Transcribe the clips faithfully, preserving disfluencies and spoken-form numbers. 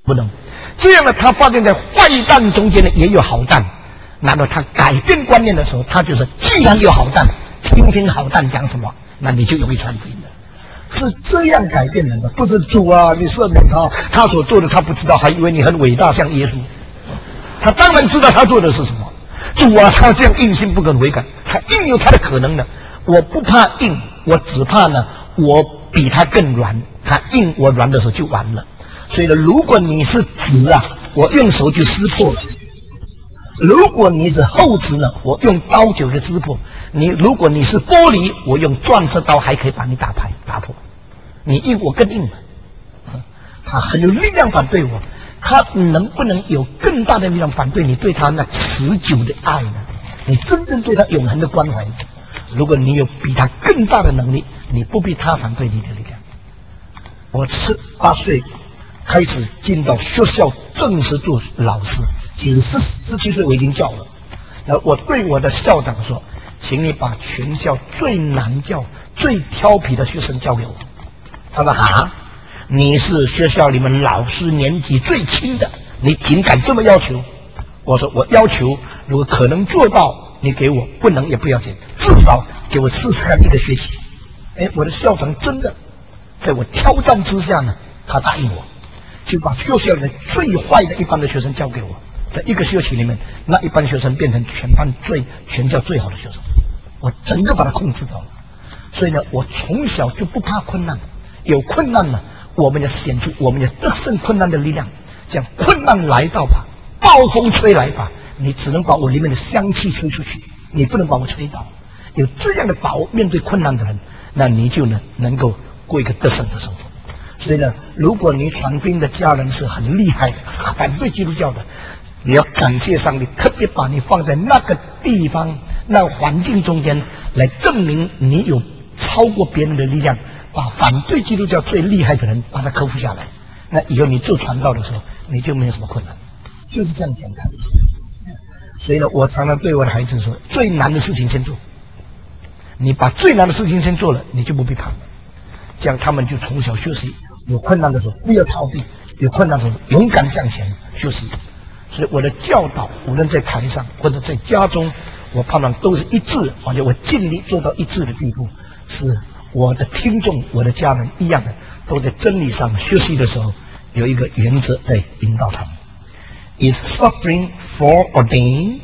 不能。这样呢，他发现在坏蛋中间呢也有好蛋。那么他改变观念的时候，他就是既然有好蛋，听听好蛋讲什么，那你就容易传福音了。是这样改变人的，不是主啊，你赦免他，他所做的他不知道，还以为你很伟大，像耶稣。他当然知道他做的是什么。主啊，他这样硬性不可违改，他硬有他的可能的。我不怕硬，我只怕呢，我比他更软。他硬我软的时候就完了。所以呢，如果你是直啊，我用手就撕破了；如果你是厚直呢，我用刀就给撕破。你如果你是玻璃，我用钻石刀还可以把你打开打破。你硬我更硬嘛。他很有力量反对我，他能不能有更大的力量反对你对他那持久的爱呢？你真正对他永恒的关怀呢？如果你有比他更大的能力，你不必他反对你的力量。我十八岁开始进到学校正式做老师，其实十十七岁我已经教了。那我对我的校长说，请你把全校最难教、最调皮的学生交给我。他说啊，你是学校里面老师年纪最轻的，你竟敢这么要求？我说我要求，如果可能做到，你给我；不能也不要紧，至少给我试试看一个学期。哎，我的校长真的在我挑战之下呢，他答应我，就把学校里面最坏的一班的学生交给我。在一个学期里面，那一班学生变成全班最全校最好的学生，我整个把他控制到了。所以呢，我从小就不怕困难，有困难呢，我们要显出我们要得胜困难的力量。这样困难来到吧，暴风吹来吧，你只能把我里面的香气吹出去，你不能把我吹倒。有这样的把握，面对困难的人，那你就呢能够过一个得胜的生活。所以呢，如果你传福音的家人是很厉害的，反对基督教的，你要感谢上帝，特别把你放在那个地方、那个环境中间，来证明你有超过别人的力量，把反对基督教最厉害的人把他克服下来。那以后你做传道的时候，你就没有什么困难，就是这样简单。所以呢，我常常对我的孩子说，最难的事情先做。你把最难的事情先做了，你就不必怕。这样他们就从小学习，有困难的时候不要逃避，有困难的时候勇敢向前学习。所以我的教导，无论在台上或者在家中，我盼望都是一致，而且我尽力做到一致的地步，是我的听众、我的家人一样的，都在真理上学习的时候，有一个原则在引导他们。Is suffering foreordained?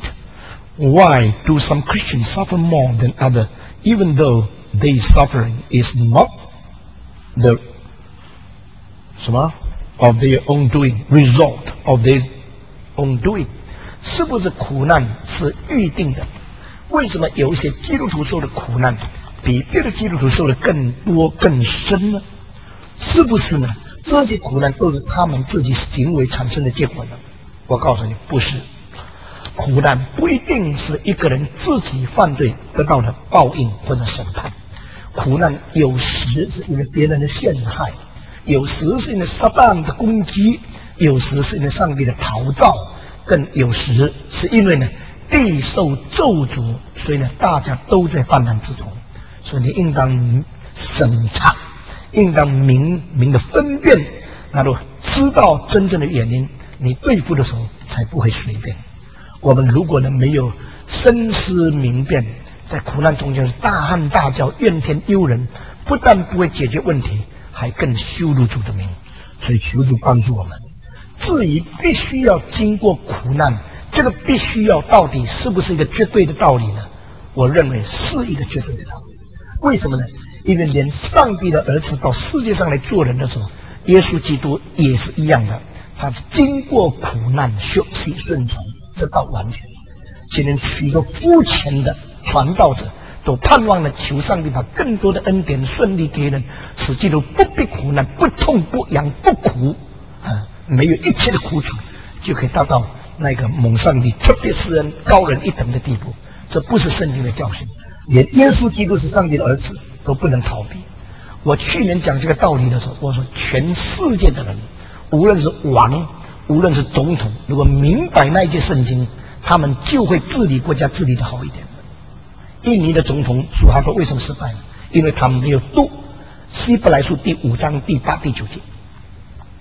Why do some Christians suffer more than others, even though their suffering is not the 什么 of their own doing, result of their own doing？ 是不是苦难是预定的？为什么有一些基督徒受的苦难比别的基督徒受的更多更深呢？是不是呢？这些苦难都是他们自己行为产生的结果呢？我告诉你，不是。苦难不一定是一个人自己犯罪得到的报应或者审判，苦难有时是因为别人的陷害，有时是因为撒旦的攻击，有时是因为上帝的陶造，更有时是因为呢地受咒诅，所以呢大家都在患难之中。所以你应当审查，应当明明的分辨，那就知道真正的原因，你对付的时候才不会随便。我们如果呢没有深思明辨，在苦难中间是大喊大叫、怨天尤人，不但不会解决问题，还更羞辱主的名。所以求主帮助我们。至于必须要经过苦难，这个必须要到底是不是一个绝对的道理呢？我认为是一个绝对的道理。为什么呢？因为连上帝的儿子到世界上来做人的时候，耶稣基督也是一样的，他是经过苦难学习顺从，直到完全。今天许多肤浅的传道者都盼望了求上帝把更多的恩典顺利给人，使基督不必苦难、不痛不痒不苦啊，没有一切的苦楚，就可以达到那个蒙上帝特别施恩高人一等的地步。这不是圣经的教训，连耶稣基督是上帝的儿子都不能逃避。我去年讲这个道理的时候，我说全世界的人，无论是王，无论是总统，如果明白那一节圣经，他们就会治理国家治理的好一点。印尼的总统苏哈多为什么失败？因为他们没有读希伯来书第五章第八第九节。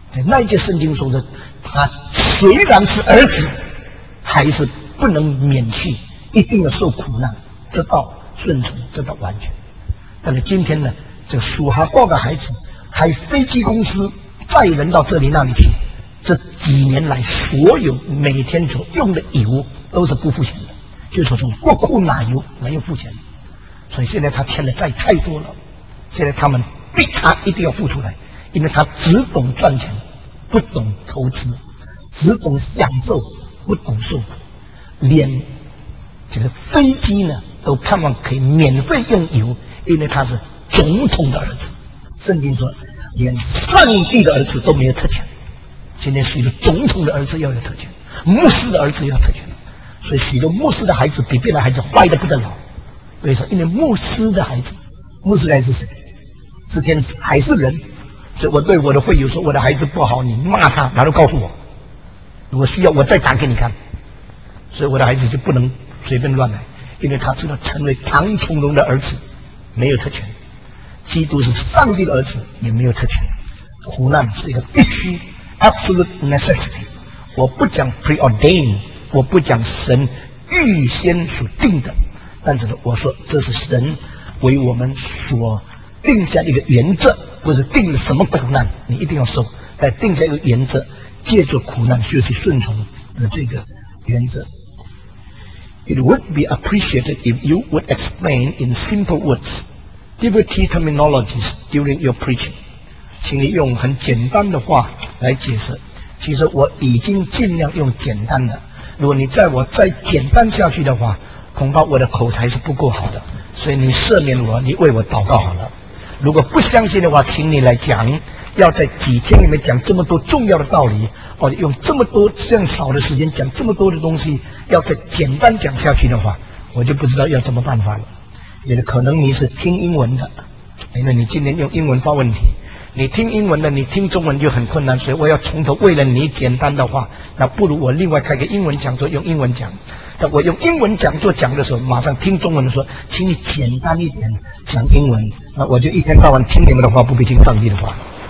在那一节圣经说的，他虽然是儿子，还是不能免去，一定要受苦难，直到顺从，直到完全。但是今天呢，这属哈巴的孩子开飞机公司载人到这里那里去，这几年来所有每天所用的油都是不付钱的，就是说从国库拿油没有付钱，所以现在他欠的债太多了，现在他们逼他一定要付出来，因为他只懂赚钱，不懂投资，只懂享受，不懂受苦，连这个飞机呢都盼望可以免费用油，因为他是总统的儿子。圣经说，连上帝的儿子都没有特权，今天许多总统的儿子要有特权，牧师的儿子要有特权，所以许多牧师的孩子比别的孩子坏得不得了。为什么？因为牧师的孩子，牧师的孩子是谁？是天使还是人？所以我对我的会友说，我的孩子不好，你骂他，然后告诉我，如果需要我再打给你看。所以我的孩子就不能随便乱来，因为他知道成为唐崇荣的儿子没有特权，基督是上帝的儿子也没有特权，苦难是一个必须 absolute necessity。 我不讲 preordain， 我不讲神预先所定的，但是呢，我说这是神为我们所定下一个原则，不是定了什么苦难你一定要受，但定下一个原则，借助苦难学习顺从的这个原则。It would be appreciated if you would explain in simple words devotee terminologies during your preaching. 请你用很简单的话来解释。其实我已经尽量用简单的，如果你在我再简单下去的话，恐怕我的口才是不够好的，所以你赦免我，你为我祷告好了。如果不相信的话，请你来讲，要在几天里面讲这么多重要的道理，或者用这么多这样少的时间讲这么多的东西，要再简单讲下去的话，我就不知道要怎么办法了。也可能你是听英文的，因为你今天用英文发问题，你听英文的，你听中文就很困难，所以我要从头为了你简单的话，那不如我另外开个英文讲座用英文讲。那我用英文讲座讲的时候，马上听中文的说，请你简单一点讲英文，那我就一天到晚听你们的话，不必听上帝的话。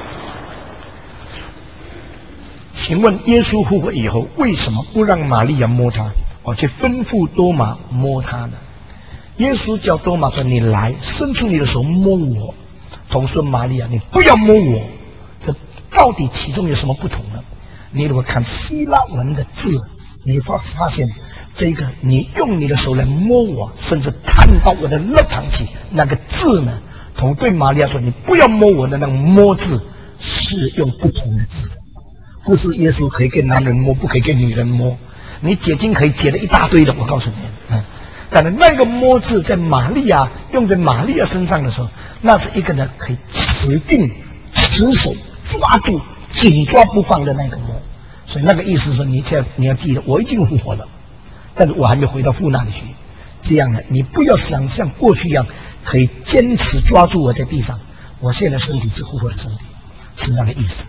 请问耶稣复活以后，为什么不让玛利亚摸他，而去吩咐多马摸他呢？耶稣叫多马说，你来，伸出你的手摸我，同说玛利亚，你不要摸我。这到底其中有什么不同呢？你如果看希腊文的字，你会发现这个你用你的手来摸我，甚至探到我的肋旁去，那个字呢，同对玛利亚说你不要摸我的那个摸字是用不同的字，不是耶稣可以给男人摸，不可以给女人摸。你解经可以解了一大堆的，我告诉你。嗯，但是那个摸字在玛利亚用在玛利亚身上的时候，那是一个呢可以持定、持手抓住、紧抓不放的那个摸。所以那个意思是说，你现在你要记得，我已经复活了，但是我还没回到父那里去。这样呢，你不要想像过去一样可以坚持抓住我在地上。我现在身体是复活的身体，是那个意思。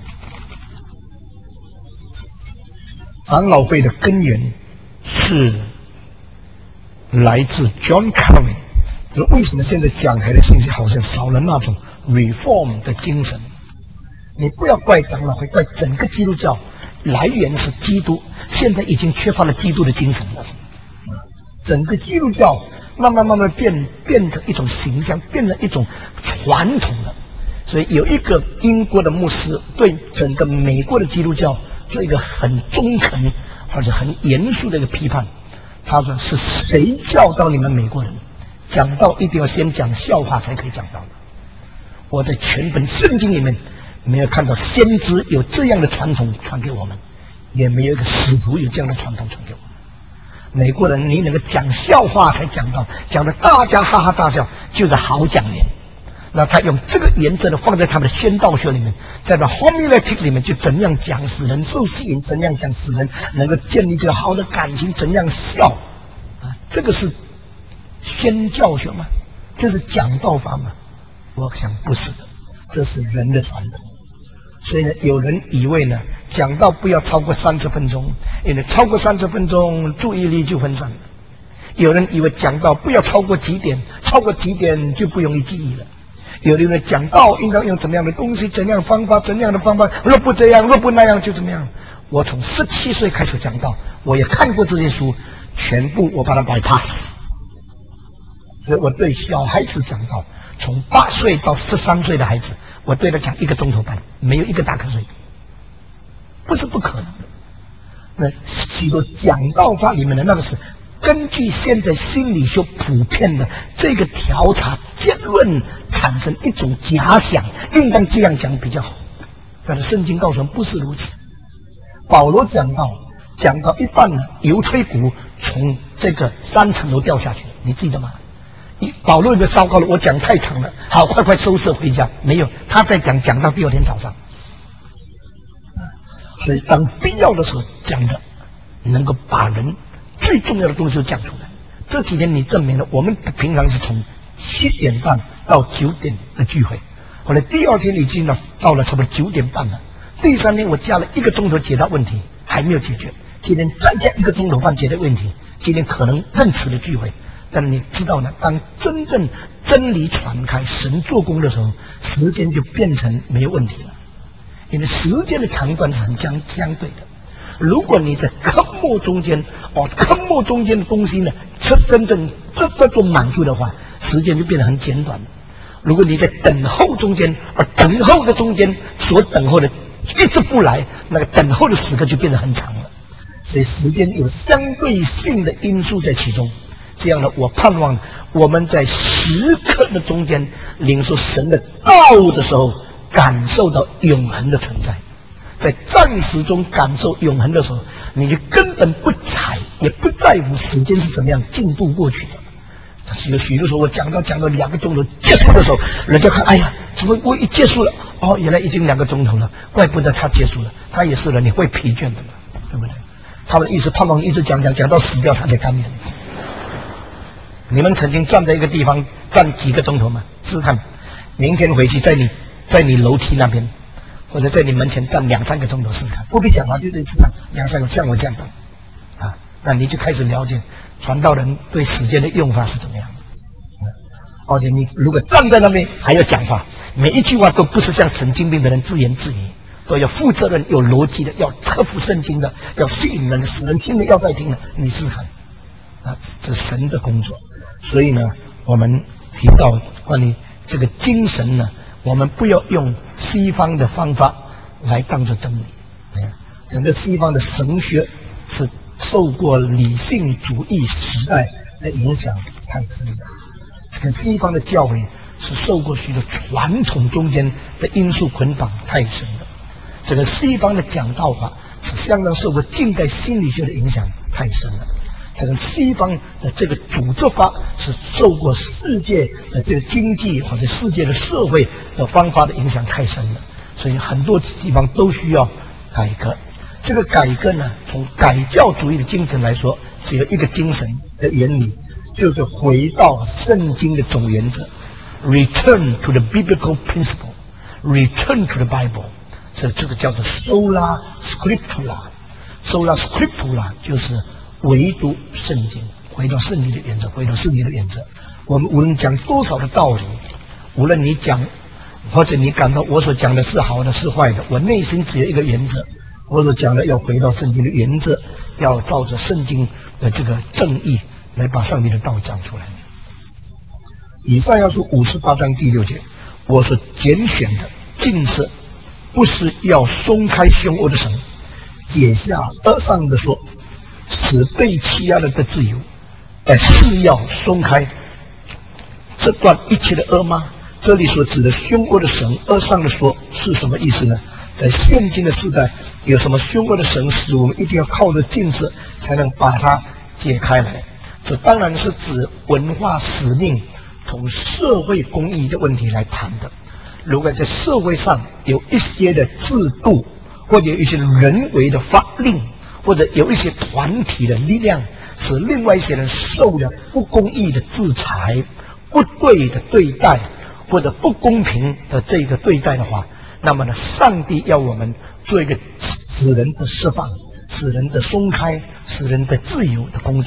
长老会的根源是来自 John Calvin。为什么现在讲台的信息好像少了那种 reform 的精神？你不要怪长老会，怪整个基督教，来源是基督，现在已经缺乏了基督的精神了。整个基督教慢慢慢慢变变成一种形象，变成一种传统了。所以有一个英国的牧师对整个美国的基督教做一个很中肯而且很严肃的一个批判。他说，是谁教导你们美国人讲道一定要先讲笑话才可以讲道的？我在全本圣经里面没有看到先知有这样的传统传给我们，也没有一个使徒有这样的传统传给我们。美国人你能够讲笑话才讲到，讲的大家哈哈大笑，就是好讲员。那他用这个原则呢放在他们的宣道学里面，在那 homiletic 里面就怎样讲使人受吸引，怎样讲使人能够建立这个好的感情，怎样笑啊，这个是宣教学吗？这是讲道法吗？我想不是的，这是人的传统。所以呢，有人以为呢，讲道不要超过三十分钟，因为超过三十分钟注意力就分散了。有人以为讲道不要超过几点，超过几点就不容易记忆了。 有的人讲道应该用怎么样的东西，怎样的方法，怎样的方法，若不这样，若不那样，就怎么样。我从十七岁开始讲道，我也看过这些书，全部我把它 bypass。所以我对小孩子讲道，从八岁到十三岁的孩子，我对他讲一个钟头半，没有一个打瞌睡，不是不可能的。那许多讲道法里面的那个是根据现在心理学普遍的这个调查结论产生一种假想，应当这样讲比较好。但是圣经告诉我们不是如此。保罗讲到讲到一半呢，犹推谷从这个三层楼掉下去，你记得吗？保罗有没有糟糕了？我讲太长了，好，快快收拾回家。没有，他在讲讲到第二天早上。所以当必要的时候讲的，能够把人最重要的东西都讲出来。这几天你证明了，我们平常是从七点半到九点的聚会，后来第二天已经呢到了差不多九点半了。第三天我加了一个钟头解答问题，还没有解决。今天再加一个钟头半解决问题，今天可能认识的聚会。但你知道呢，当真正真理传开，神做工的时候，时间就变成没有问题了。因为时间的长短是很相相对的。如果你在坑漠中间，哦，坑漠中间的东西呢，是真正这这种满足的话，时间就变得很简短。如果你在等候中间，而等候的中间所等候的一直不来，那个等候的时刻就变得很长了。所以时间有相对性的因素在其中。这样的，我盼望我们在时刻的中间领受神的道的时候，感受到永恒的存在。在暂时中感受永恒的时候，你就根本不睬也不在乎时间是怎么样进度过去的。有许多时候我讲到讲到两个钟头结束的时候，人家看，哎呀，怎么我一结束了？哦，原来已经两个钟头了，怪不得他结束了。他也是人，你会疲倦的嘛，对不对？他们一直盼望一直讲讲讲到死掉，他才甘愿。你们曾经站在一个地方站几个钟头吗？试看，明天回去在你在你楼梯那边，或者在你门前站两三个钟头试看，不必讲话，就这次看两三个，像我这样的啊，那你就开始了解传道人对时间的用法是怎么样的。而且你如果站在那边还要讲话，每一句话都不是像神经病的人自言自语，都要负责任、有逻辑的，要合乎圣经的，要吸引人的，使人听了要再听了。你试看啊，这是神的工作。所以呢，我们提到关于这个精神呢，我们不要用西方的方法来当作真理。整个西方的神学是受过理性主义时代的影响太深了。这个西方的教会是受过许多传统中间的因素捆绑太深了。这个西方的讲道法是相当受过近代心理学的影响太深了。这个西方的这个组织法是受过世界的这个经济或者世界的社会的方法的影响太深了，所以很多地方都需要改革。这个改革呢，从改教主义的精神来说，只有一个精神的原理，就是回到圣经的总原则 ，return to the biblical principle， return to the Bible， 所以这个叫做 sola scriptura。sola scriptura 就是唯独圣经，回到圣经的原则，回到圣经的原则。我们无论讲多少的道理，无论你讲或者你感到我所讲的是好的是坏的，我内心只有一个原则，我所讲的要回到圣经的原则，要照着圣经的这个正义来把上帝的道讲出来。以赛亚书五十八章第六节，我所拣选的尽是不是要松开凶恶的绳，解下额上的锁，使被欺压的的自由，而是要松开这段一切的恶吗？这里所指的凶恶的绳、额上的锁是什么意思呢？在现今的时代，有什么凶恶的绳使我们一定要靠着近视才能把它解开来？这当然是指文化使命同社会公益的问题来谈的。如果在社会上有一些的制度，或者有一些人为的法令，或者有一些团体的力量，使另外一些人受了不公义的制裁、不对的对待，或者不公平的这个对待的话，那么呢，上帝要我们做一个使人的释放、使人的松开、使人的自由的工作，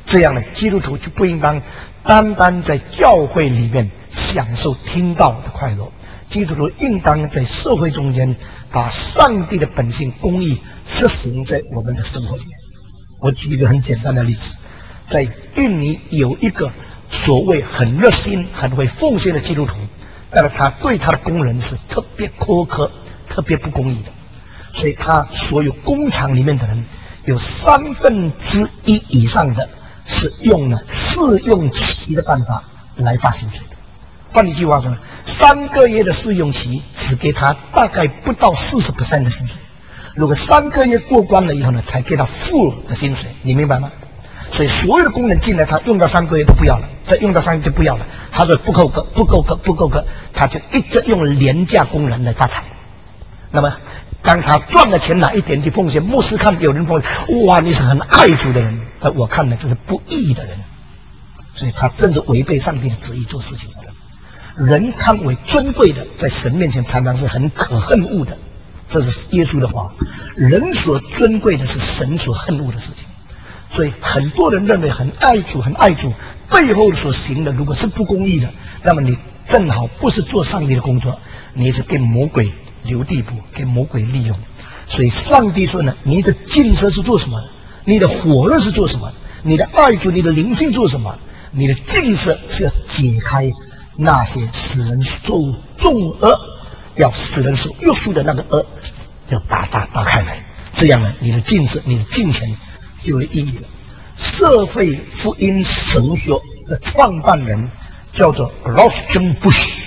这样的基督徒就不应当单单在教会里面享受听道的快乐，基督徒应当在社会中间把上帝的本性公义实行在我们的生活里面。我举一个很简单的例子，在印尼有一个所谓很热心很会奉献的基督徒，但是他对他的工人是特别苛刻特别不公义的，所以他所有工厂里面的人有三分之一以上的是用了试用期的办法来发薪水的。换一句话说，三个月的试用期只给他大概不到 百分之四十 的薪水，如果三个月过关了以后呢，才给他 full 的薪水，你明白吗？所以所有的工人进来，他用到三个月都不要了，再用到三个月就不要了，他说不够格不够格不够格，他就一直用廉价工人来发财。那么当他赚了钱拿一点去奉献，牧师看有人奉献，哇，你是很爱主的人，但我看呢这是不义的人，所以他真是违背上帝的旨意做事情的人。人看为尊贵的，在神面前常常是很可恨恶的，这是耶稣的话。人所尊贵的是神所恨恶的事情，所以很多人认为很爱主很爱主，背后所行的如果是不公义的，那么你正好不是做上帝的工作，你是给魔鬼留地步，给魔鬼利用。所以上帝说呢，你的禁食是做什么？你的火热是做什么？你的爱主你的灵性做什么？你的禁食是要解开那些使人受重恶，要使人受约束的那个恶，要打打打开来，这样呢，你的禁食你的金钱就有意义了。社会福音神学的创办人叫做 Rostam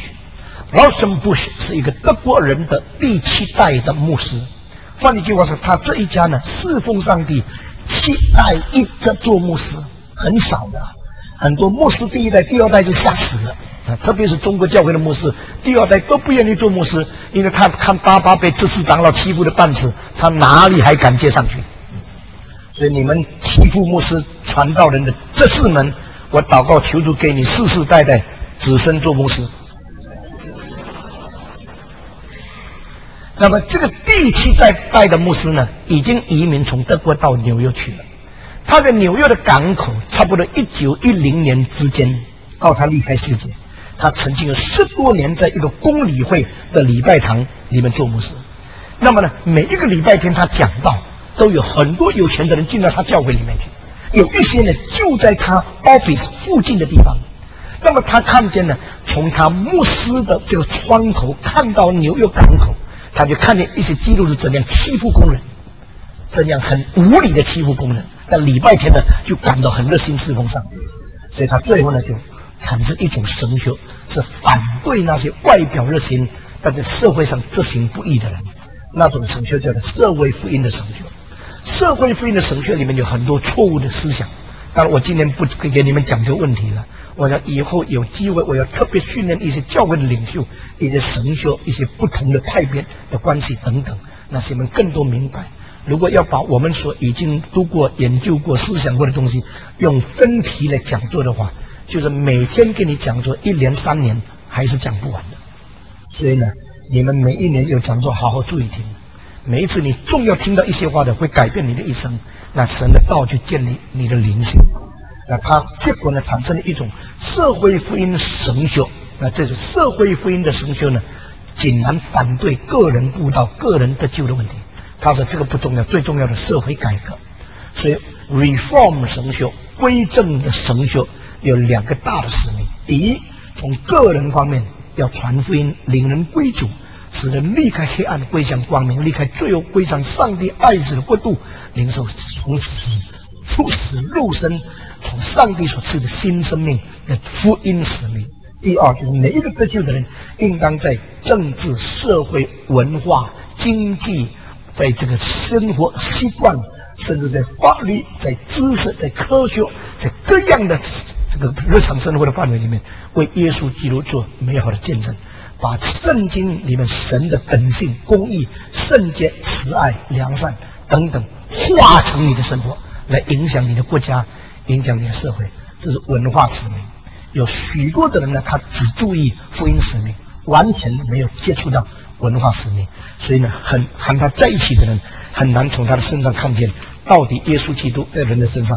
Bush，Rostam Bush 是一个德国人的第七代的牧师。换一句话说，他这一家呢侍奉上帝七代一直做牧师，很少的，很多牧师第一代第二代就吓死了。特别是中国教会的牧师，第二代都不愿意做牧师，因为他看爸爸被执事长老欺负的半死，他哪里还敢接上去？所以你们欺负牧师传道人的这四门，我祷告求主给你世世代代子孙做牧师。那么这个第七代代的牧师呢，已经移民从德国到纽约去了。他在纽约的港口，差不多一九一零年之间，到他离开世界。他曾经有十多年在一个公理会的礼拜堂里面做牧师。那么呢，每一个礼拜天他讲道，都有很多有钱的人进到他教会里面去。有一些呢，就在他 office 附近的地方。那么他看见呢，从他牧师的这个窗口看到纽约港口，他就看见一些基督徒怎样欺负工人，怎样很无理的欺负工人。但礼拜天呢，就感到很热心侍奉上帝。所以他最后呢，就产生一种神学，是反对那些外表热心但在社会上执行不义的人。那种神学叫做社会福音的神学。社会福音的神学里面有很多错误的思想，当然我今天不给你们讲这个问题了，我要以后有机会我要特别训练一些教会的领袖，一些神学，一些不同的派别的关系等等，让你们更多明白。如果要把我们所已经读过研究过思想过的东西用分题来讲座的话，就是每天给你讲座一连三年还是讲不完的。所以呢，你们每一年有讲座好好注意听，每一次你重要听到一些话的会改变你的一生，那神的道就建立你的灵性。那它结果呢，产生了一种社会福音神学。那这种社会福音的神学呢，竟然反对个人布道个人得救的问题。他说这个不重要，最重要的社会改革。所以 reform 神学归正的神学有两个大的使命。第一，从个人方面要传福音，领人归主，使人离开黑暗归向光明，离开罪恶归向上帝爱子的国度，领受从死出死入生，从上帝所赐的新生命的福音使命。第二，就是每一个得救的人应当在政治社会文化经济，在这个生活习惯，甚至在法律在知识在科学在各样的这个日常生活的范围里面，为耶稣基督做美好的见证，把圣经里面神的本性公义圣洁慈爱良善等等化成你的生活，来影响你的国家，影响你的社会。这是文化使命。有许多的人呢，他只注意福音使命，完全没有接触到文化使命，所以呢，很和他在一起的人很难从他的身上看见到底耶稣基督在人的身上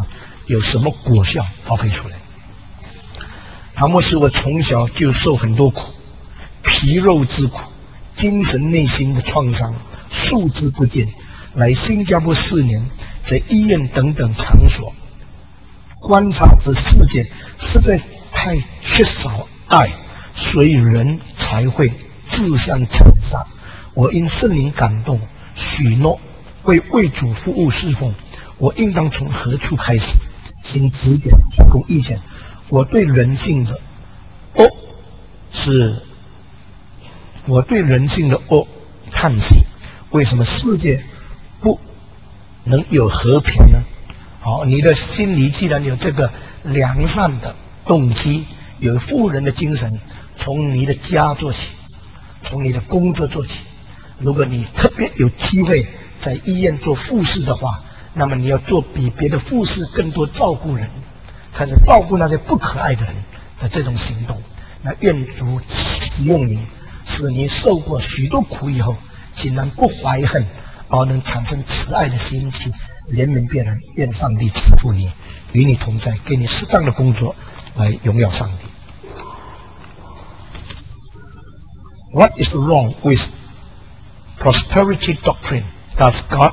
有什么果效发挥出来。唐牧师，我从小就受很多苦，皮肉之苦，精神内心的创伤，数之不尽。来新加坡四年，在医院等等场所观察这世界，实在太缺少爱，所以人才会自相残杀。我因圣灵感动，许诺为为主服务侍奉，我应当从何处开始？请指点，提供意见。我对人性的恶是，我对人性的恶叹息。为什么世界不能有和平呢？好，你的心里既然有这个良善的动机，有富人的精神，从你的家做起，从你的工作做起。如果你特别有机会在医院做护士的话，那么你要做比别的护士更多照顾人，还是照顾那些不可爱的人的这种行动。那愿主使用你，使你受过许多苦以后，竟然不怀恨，而能产生慈爱的心情，怜悯别人。愿上帝赐福你，与你同在，给你适当的工作来荣耀上帝。What is wrong with prosperity doctrine? Does God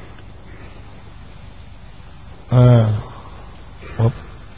嗯，我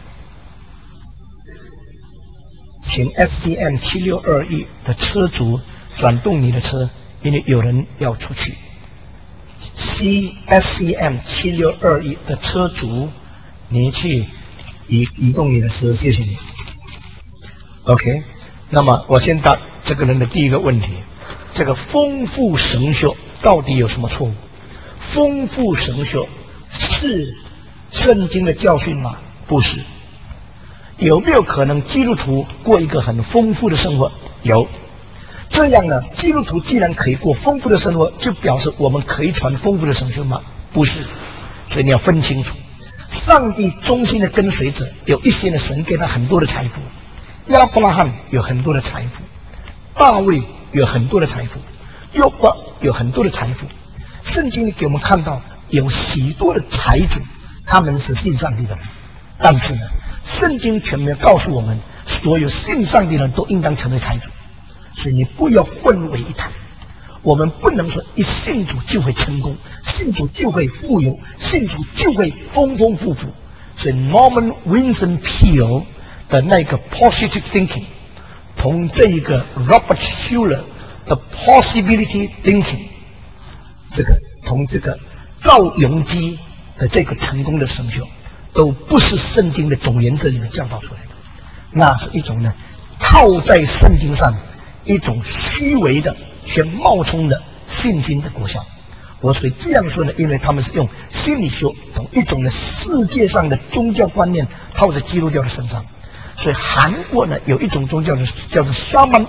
请 S C M 七六二一的车主转动你的车，因为有人要出去。C S C M 七六二一的车主，你去移移动你的车，谢谢你。OK， 那么我先答这个人的第一个问题：这个丰富神学到底有什么错误？丰富神学是圣经的教训吗？不是。有没有可能基督徒过一个很丰富的生活？有。这样呢，基督徒既然可以过丰富的生活，就表示我们可以传丰富的神学吗？不是。所以你要分清楚，上帝忠心的跟随者，有一些的神给他很多的财富，亚伯拉罕有很多的财富，大卫有很多的财富，约伯有很多的财富。圣经给我们看到有许多的财主，他们是信上帝的人，但是呢，圣经却没有告诉我们，所有信上帝的人都应当成为财主。所以你不要混为一谈。我们不能说一信主就会成功，信主就会富有，信主就会丰丰富富。所以 Norman Vincent Peale 的那个 positive thinking 同这一个 Robert Schuller 的 possibility thinking， 这个同这个赵永基的这个成功的神学，都不是圣经的总原则里面教导出来的。那是一种呢套在圣经上一种虚伪的却冒充的信心的果效。我所以这样说呢，因为他们是用心理学同一种的世界上的宗教观念套在基督教的身上。所以韩国呢有一种宗教的叫做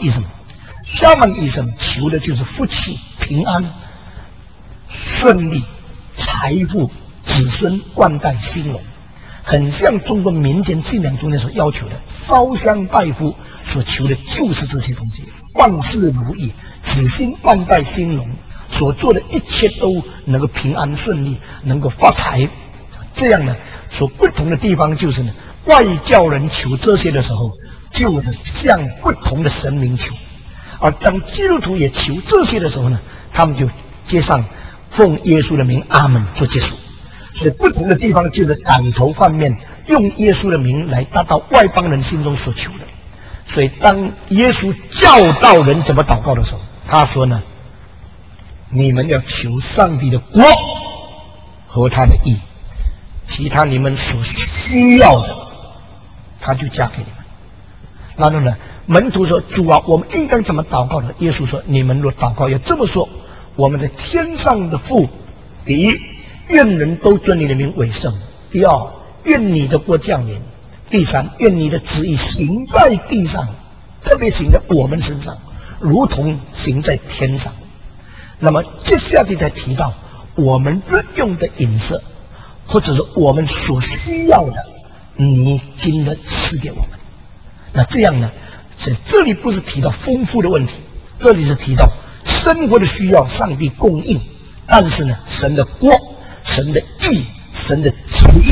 Shamanism，Shamanism 求的就是福气、平安、顺利、财富、子孙冠带兴隆，很像中国民间信仰中间所要求的烧香拜佛所求的就是这些东西，万事如意，子孙万代兴隆，所做的一切都能够平安顺利，能够发财。这样呢，所不同的地方就是呢，外教人求这些的时候，就是向不同的神明求；而当基督徒也求这些的时候呢，他们就接上奉耶稣的名阿门做结束。所以不同的地方就是改头换面，用耶稣的名来达到外邦人心中所求的。所以当耶稣教导人怎么祷告的时候，他说呢，你们要求上帝的国和他的义，其他你们所需要的他就加给你们。然后呢，门徒说，主啊，我们应该怎么祷告呢？耶稣说，你们若祷告要这么说，我们在天上的父，第一，愿人都尊你的名为圣；第二，愿你的国降临；第三，愿你的旨意行在地上，特别行在我们身上，如同行在天上。那么接下去才提到我们日用的饮食，或者是我们所需要的，你今日赐给我们。那这样呢，所以这里不是提到丰富的问题，这里是提到生活的需要，上帝供应。但是呢，神的国、神的义、神的旨意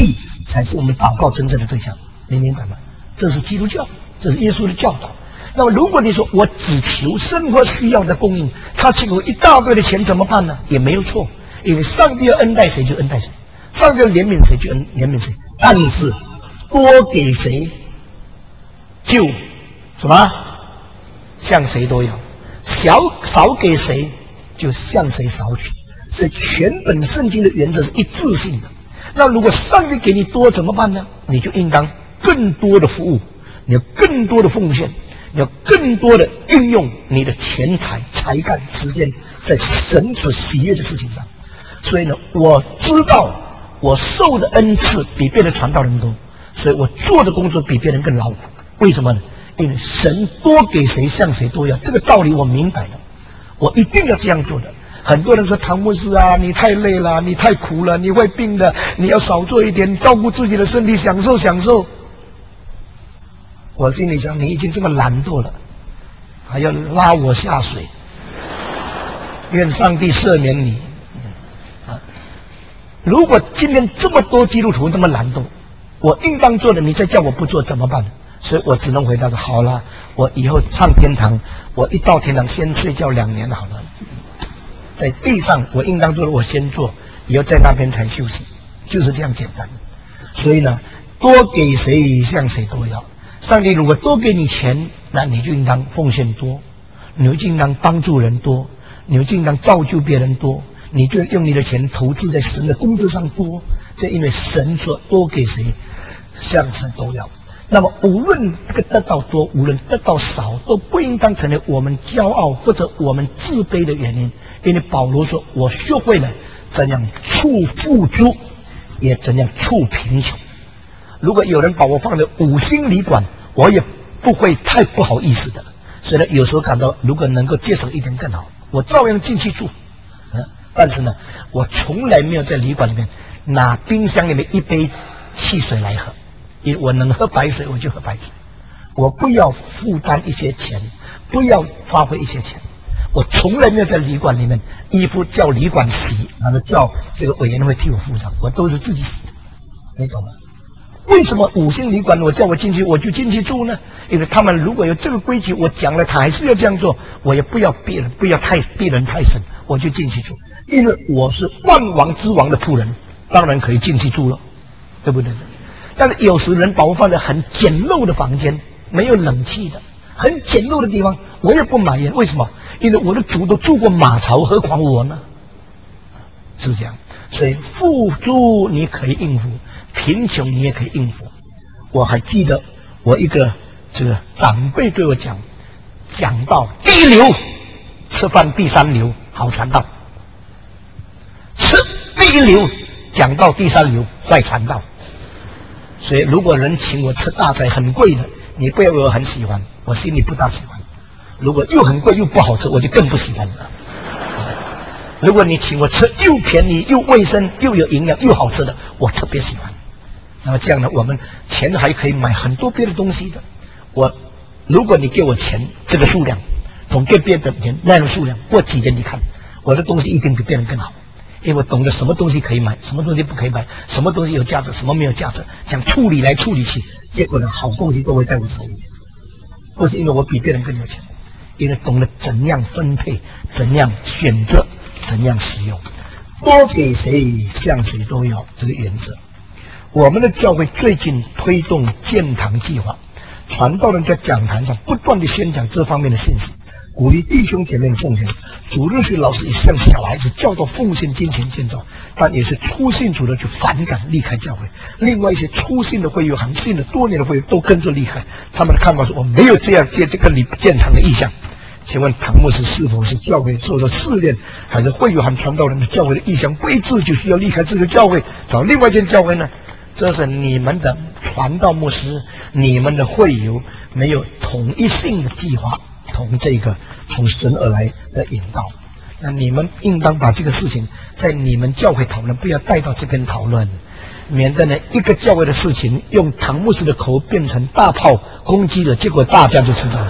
才是我们祷告真正的对象，你明白吗？这是基督教，这是耶稣的教导。那么如果你说我只求生活需要的供应，他请我一大堆的钱怎么办呢？也没有错，因为上帝要恩待谁就恩待谁，上帝要怜悯谁就恩怜悯谁。但是多给谁就什么向谁都要，少少给谁就向谁少取。所以全本圣经的原则是一致性的。那如果上帝给你多怎么办呢？你就应当更多的服务，你要更多的奉献，你要更多的运用你的钱财、才干、时间在神所喜悦的事情上。所以呢，我知道我受的恩赐比别人传道人多，所以我做的工作比别人更劳苦。为什么呢？因为神多给谁向谁多要，这个道理我明白的，我一定要这样做的。很多人说唐牧师啊，你太累了，你太苦了，你会病的，你要少做一点，照顾自己的身体，享受享受。我心里想，你已经这么懒惰了，还要拉我下水，愿上帝赦免你。啊，如果今天这么多基督徒这么懒惰，我应当做的，你再叫我不做怎么办？所以我只能回答说：好了，我以后上天堂，我一到天堂先睡觉两年好了。在地上我应当做的我先做，以后在那边才休息，就是这样简单。所以呢，多给谁向谁多要。上帝如果多给你钱，那你就应当奉献多，你就应当帮助人多，你就应当造就别人多，你就用你的钱投资在神的工作上多。这因为神说多给谁向谁都要。那么无论这个得到多，无论得到少，都不应当成为我们骄傲或者我们自卑的原因。因为保罗说，我学会了怎样处富足，也怎样处贫穷。如果有人把我放在五星旅馆，我也不会太不好意思的。所以呢，有时候感到如果能够节省一点更好，我照样进去住。嗯，但是呢，我从来没有在旅馆里面拿冰箱里面一杯汽水来喝，因为我能喝白水我就喝白水，我不要负担一些钱，不要花费一些钱。我从来没有在旅馆里面衣服叫旅馆洗，然后叫这个委员会替我付上，我都是自己洗，你懂吗？为什么五星旅馆我叫我进去我就进去住呢？因为他们如果有这个规矩，我讲了他还是要这样做，我也不要逼人，不要太逼人太深，我就进去住。因为我是万王之王的仆人，当然可以进去住了，对不对？但是有时人把我放在很简陋的房间，没有冷气的很简陋的地方，我也不埋怨。为什么？因为我的主都住过马槽，何况我呢？是这样。所以富足你可以应付，贫穷你也可以应付。我还记得我一个这个长辈对我讲，讲到第一流吃饭，第三流好传道；吃第一流讲到第三流坏传道。所以如果人请我吃大菜很贵的，你不要以为我很喜欢，我心里不大喜欢。如果又很贵又不好吃，我就更不喜欢了。如果你请我吃又便宜又卫生又有营养又好吃的，我特别喜欢。那么这样呢，我们钱还可以买很多别的东西的。我如果你给我钱这个数量，总给别人钱那种数量，过几年你看我的东西一定比别人更好，因为我懂得什么东西可以买，什么东西不可以买，什么东西有价值，什么没有价值，想处理来处理去，结果呢，好东西都会在我手里面。不是因为我比别人更有钱，因为懂得怎样分配，怎样选择，怎样使用，多给谁向谁都要，这个原则。我们的教会最近推动建堂计划，传道人在讲坛上不断地宣讲这方面的信息，鼓励弟兄姐妹的奉献。主日学老师也向小孩子教导奉献金钱建造，但也是初信主的就反感离开教会。另外一些初信的会友、很信的多年的会友都跟着离开，他们的看法是我没有这样建这个建堂的意向。请问唐牧师是否是教会受到试炼，还是会友和传道人的教会的意向不一致，就需要离开这个教会，找另外一间教会呢？这是你们的传道牧师，你们的会友没有统一性的计划，同这个从神而来的引导。那你们应当把这个事情在你们教会讨论，不要带到这边讨论，免得呢一个教会的事情用唐牧师的口变成大炮攻击了，结果大家就知道了。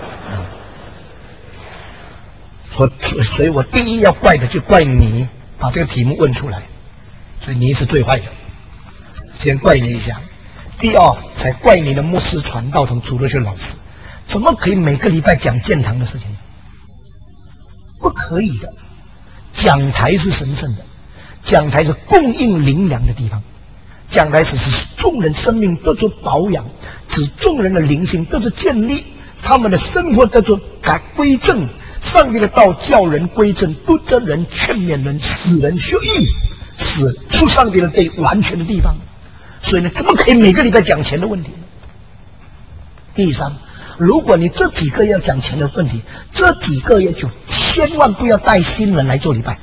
我所以我第一要怪的就怪你把这个题目问出来，所以你是最坏的。 先怪你一下。第二，才怪你的牧师、传道同主日学老师，怎么可以每个礼拜讲建堂的事情呢？不可以的。讲台是神圣的，讲台是供应灵粮的地方，讲台是使众人生命得着保养，使众人的灵性得着建立，他们的生活得着改归正。上帝的道叫人归正，不真人劝勉人，使人学义，使出上帝的对完全的地方。所以呢，怎么可以每个礼拜讲钱的问题呢？第三，如果你这几个要讲钱的问题，这几个月就千万不要带新人来做礼拜。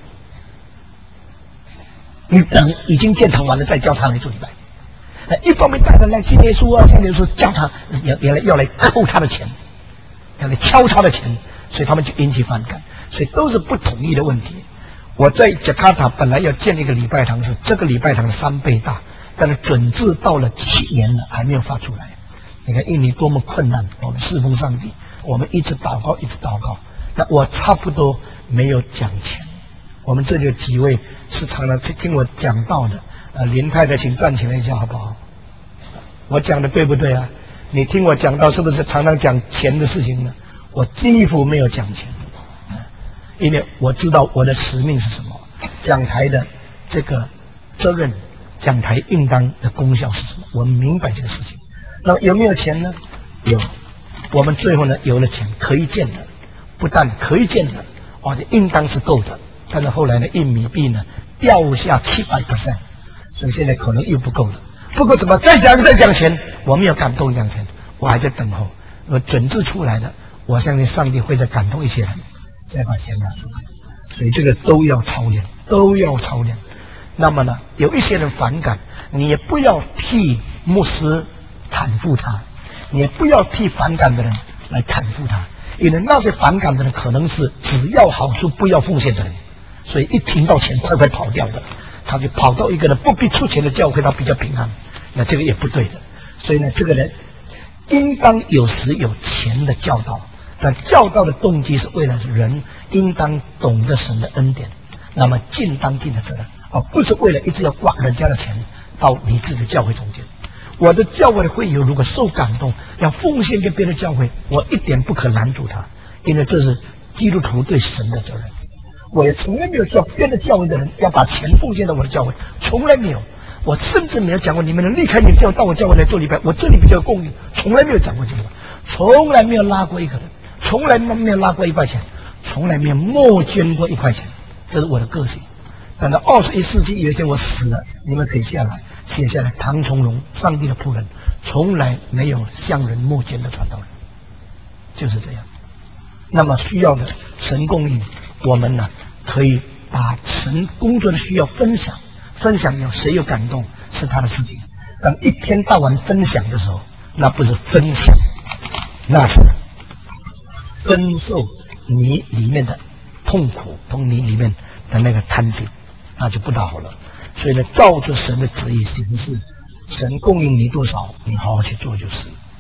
你等已经建堂完了再叫他来做礼拜。一方面带人来信耶稣啊，信耶稣叫他要要来要来扣他的钱，要来敲他的钱，所以他们就引起反感，所以都是不统一的问题。我在加卡塔本来要建一个礼拜堂，是这个礼拜堂的三倍大，但是准至到了七年了还没有发出来。你看印尼多么困难，我们侍奉上帝，我们一直祷告一直祷告。那我差不多没有讲钱。我们这里有几位是常常听我讲道的，呃，林太太请站起来一下好不好？我讲的对不对啊？你听我讲道是不是常常讲钱的事情呢？我几乎没有讲钱，因为我知道我的使命是什么，讲台的这个责任，讲台应当的功效是什么，我们明白这个事情。那有没有钱呢？有，我们最后呢有了钱可以建的，不但可以建的，而且应当是够的。但是后来呢，印米币呢掉下七百 percent， 所以现在可能又不够了。不过怎么再讲再讲钱，我没有感动讲钱，我还在等候。我准至出来的，我相信上帝会再感动一些人，再把钱拿出来。所以这个都要操练，都要操练。那么呢，有一些人反感，你也不要替牧师袒护他，你也不要替反感的人来袒护他，因为那些反感的人可能是只要好处不要奉献的人，所以一听到钱快快跑掉的，他就跑到一个人不必出钱的教会，他比较平安。那这个也不对的。所以呢，这个人应当有时有钱的教导，但教导的动机是为了人应当懂得神的恩典，那么尽当尽的责任，而不是为了一直要刮人家的钱到你自己的教会中间。我的教会的会友如果受感动要奉献给别的教会，我一点不可拦阻他，因为这是基督徒对神的责任。我也从来没有叫别的教会的人要把钱奉献到我的教会，从来没有。我甚至没有讲过你们能离开你们教会到我教会来做礼拜，我这里比较有供应，从来没有讲过这个，从来没有拉过一个人，从来没有拉过一块钱，从来没有默捐过一块钱，这是我的个性。等到二十一世纪有一天我死了，你们可以下来写下来，唐从容上帝的仆人从来没有向人默捐的传道人，就是这样。那么需要的神供应，我们呢可以把神工作的需要分享，分享有谁有感动是他的事情，但一天到晚分享的时候，那不是分享，那是分受你里面的痛苦同你里面的那个贪心，那就不大好了。所以呢，照着神的旨意行事，神供应你多少，你好好去做就是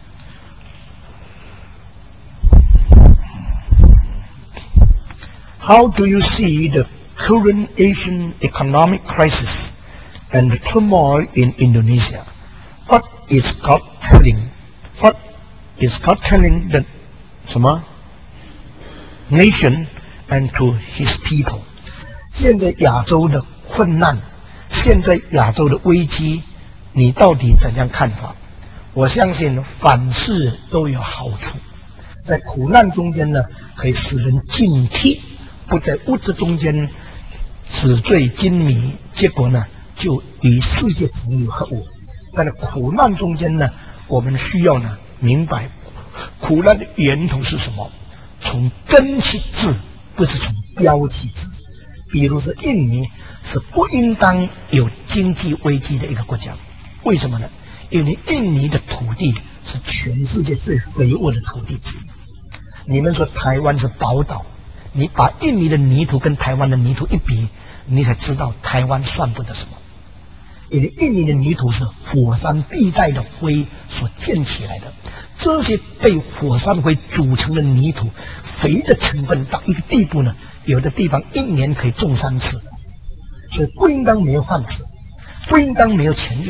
。How do you see the current Asian economic crisis and the turmoil in Indonesia? What is God telling? What is God telling the 什么 nation and to His people? 现在亚洲的困难，现在亚洲的危机，你到底怎样看法？我相信凡事都有好处，在苦难中间呢，可以使人警惕。不在物质中间纸醉金迷，结果呢就与世界同流合污。但是苦难中间呢，我们需要呢明白苦难的源头是什么，从根起治，不是从标起治。比如说印尼是不应当有经济危机的一个国家，为什么呢？因为印尼的土地是全世界最肥沃的土地之一。你们说台湾是宝岛，你把印尼的泥土跟台湾的泥土一比，你才知道台湾算不得什么。因为印尼的泥土是火山地带的灰所建起来的，这些被火山灰组成的泥土，肥的成分到一个地步呢，有的地方一年可以种三次，所以不应当没有饭吃，不应当没有钱用，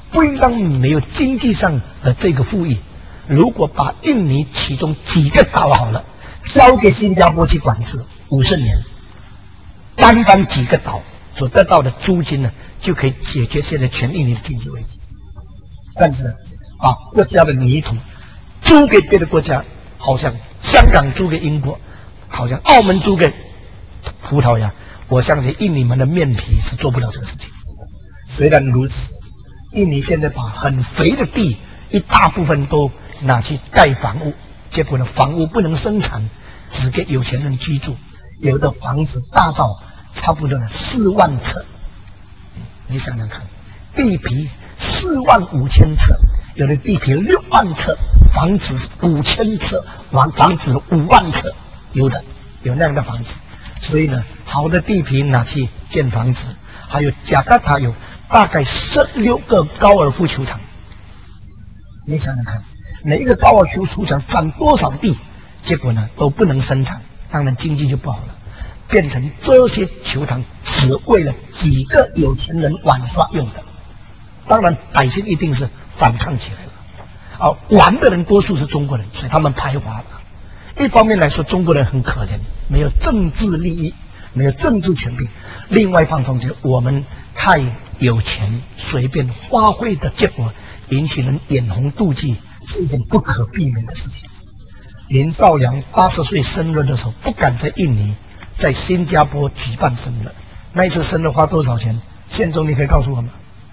不应当没有经济上的这个富裕。如果把印尼其中几个岛好了，交给新加坡去管制五十年，单单几个岛所得到的租金呢，就可以解决现在全印尼的经济危机。但是呢，把国家的泥土租给别的国家，好像香港租给英国，好像澳门租给葡萄牙，我相信印尼们的面皮是做不了这个事情。虽然如此，印尼现在把很肥的地一大部分都拿去盖房屋，结果呢，房屋不能生产，只给有钱人居住。有的房子大到差不多四万尺，你想想看，地皮四万五千尺，有的地皮六万尺，房子五千尺，房房子五万尺，有的有那样的房子。所以呢，好的地皮拿去建房子。还有加卡塔有大概十六个高尔夫球场，你想想看，每一个高尔夫球场占多少地？结果呢都不能生产，当然经济就不好了，变成这些球场只为了几个有钱人玩耍用的。当然百姓一定是反抗起来了。啊，玩的人多数是中国人，所以他们排华了。一方面来说，中国人很可怜，没有政治利益，没有政治权柄；另外一方面，我们太有钱，随便花费的结果，引起人眼红妒忌，是一件不可避免的事情。林少阳八十岁生日的时候，不敢在印尼，在新加坡举办生日。那一次生日花多少钱？宪宗，你可以告诉我吗？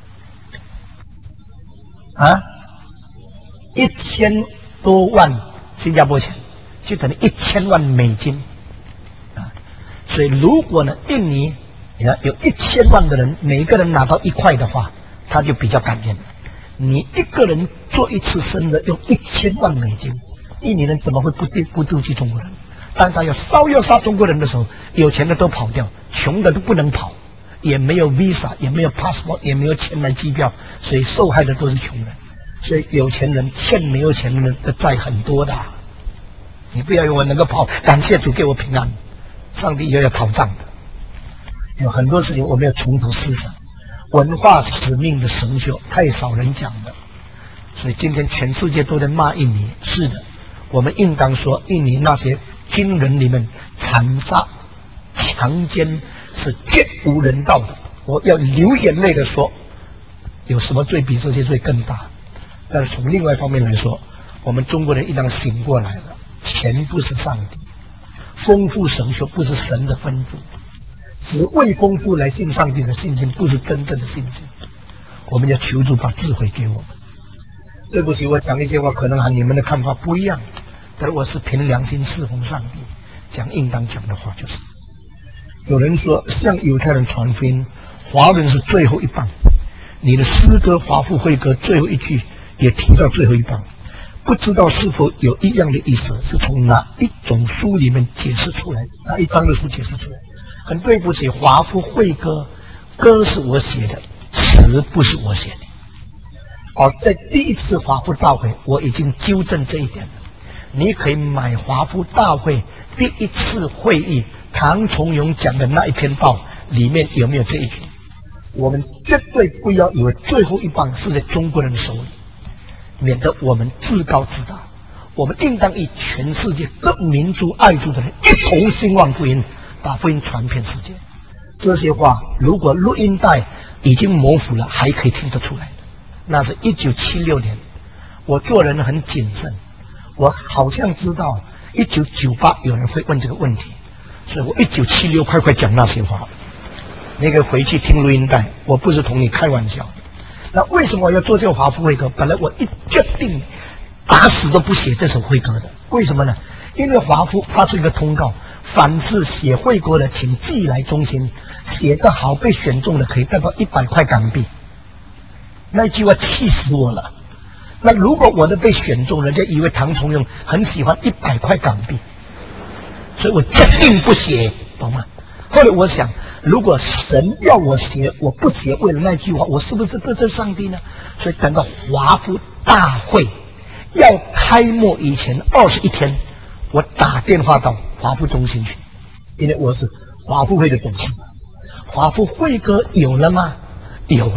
啊，一千多万新加坡钱，就等于一千万美金啊！所以如果呢，印尼有一千万的人，每个人拿到一块的话，他就比较感恩。你一个人做一次生日用一千万美金，印尼人怎么会不不妒忌中国人？当他要烧要杀中国人的时候，有钱的都跑掉，穷的都不能跑，也没有 visa， 也没有 passport， 也没有钱买机票，所以受害的都是穷人。所以有钱人欠没有钱人的债很多的、啊，你不要以为我能够跑，感谢主给我平安，上帝也要讨账的。有很多事情我们要从头思想，文化使命的神学太少人讲了，所以今天全世界都在骂印尼。是的，我们应当说印尼那些军人里面残杀、强奸是绝无人道的。我要流眼泪的说，有什么罪比这些罪更大？但是从另外一方面来说，我们中国人应当醒过来了，钱不是上帝，丰富神学不是神的吩咐，只为丰富来信上帝的信心不是真正的信心。我们要求主把智慧给我们。对不起，我讲一些话可能和你们的看法不一样，但是我是凭良心侍奉上帝，讲应当讲的话就是。有人说向犹太人传福音，华人是最后一棒，你的诗歌华富会歌最后一句也提到最后一棒，不知道是否有一样的意思，是从哪一种书里面解释出来，哪一章的书解释出来？很对不起，华富会歌歌是我写的，词不是我写的。好，在第一次华富大会，我已经纠正这一点了。你可以买华富大会第一次会议唐崇荣讲的那一篇道，里面有没有这一句？我们绝对不要以为最后一棒是在中国人手里，免得我们自高自大。我们应当以全世界各民族爱主的人一同兴旺福音，把福音传遍世界。这些话如果录音带已经模糊了，还可以听得出来的。那是一九七六年，我做人很谨慎，我好像知道一九九八有人会问这个问题，所以我一九七六快快讲那些话。你可以回去听录音带，我不是同你开玩笑的。那为什么我要做这个华富会歌？本来我一决定打死都不写这首会歌的。为什么呢？因为华富发出一个通告，凡是写会歌的请寄来中心，写得好被选中的可以得到一百块港币。那句话气死我了。那如果我的被选中，人家以为唐崇荣很喜欢一百块港币，所以我决定不写，懂吗？后来我想，如果神要我写，我不写，为了那句话，我是不是得罪上帝呢？所以等到华富大会要开幕以前二十一天，我打电话到华富中心去，因为我是华富会的董事。华富会歌有了吗？有了。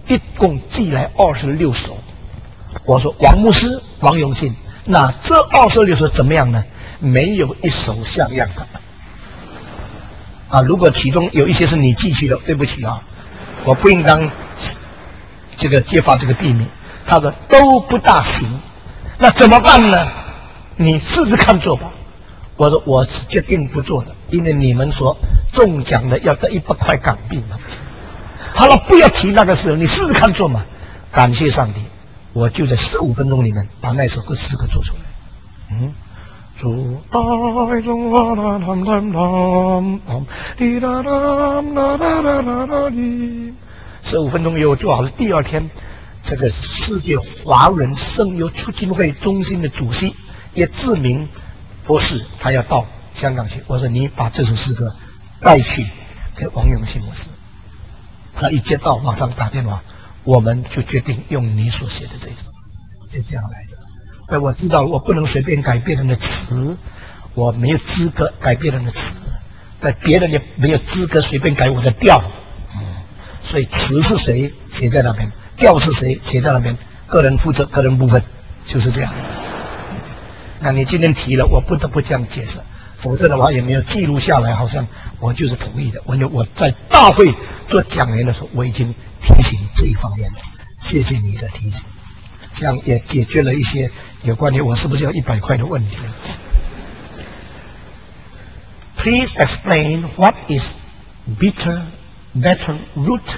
一共寄来二十六首。我说王牧师、王永信，那这二十六首怎么样呢？没有一首像样的。啊，如果其中有一些是你寄去的，对不起啊，我不应当这个揭发这个秘密。他说都不大行，那怎么办呢？你试试看做吧。我说我是决定不做的，因为你们说中奖的要得一百块港币嘛。好了，不要提那个事，你试试看做嘛。感谢上帝，我就在十五分钟里面把那首歌诗歌做出来。嗯。主爱中啦啦啦啦啦，滴啦啦啦啦啦啦啦滴。十五分钟以后做好了，第二天，这个世界华人声优促进会中心的主席也自明博士，他要到香港去。我说你把这首诗歌带去给王永信牧师。他一接到马上打电话，我们就决定用你所写的这一首，就这样来的。哎，我知道我不能随便改别人的词，我没有资格改别人的词，但别人也没有资格随便改我的调。嗯，所以词是谁写在那边，调是谁写在那边，个人负责个人部分，就是这样。那你今天提了，我不得不这样解释，否则的话也没有记录下来，好像我就是同意的。我我在大会做讲员的时候，我已经提醒这一方面了，谢谢你的提醒。这样也解决了一些有关于我是不是要一百块的问题。Please explain what is bitter, better root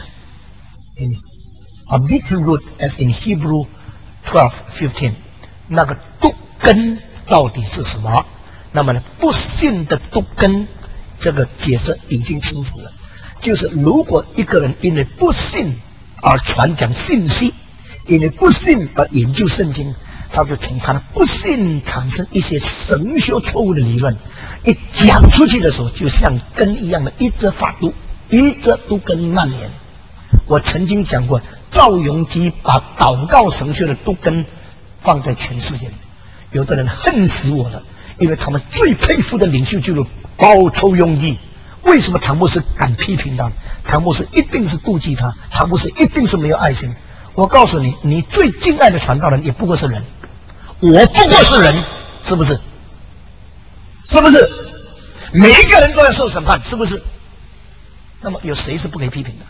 in a bitter root as in Hebrew twelve fifteen。那个毒根到底是什么？那么呢，不信的毒根，这个解释已经清楚了，就是如果一个人因为不信而传讲信息。因为不信而研究圣经，他就从他的不信产生一些神学错误的理论，一讲出去的时候，就像根一样的，一直发毒，一直毒根蔓延。我曾经讲过，赵永基把祷告神学的毒根放在全世界里，有的人恨死我了，因为他们最佩服的领袖就是包抽永基。为什么唐牧师敢批评他？唐牧师一定是妒忌他，唐牧师一定是没有爱心。我告诉你，你最敬爱的传道人也不过是人，我不过是人，是不是？是不是？每一个人都要受审判，是不是？那么有谁是不可以批评的？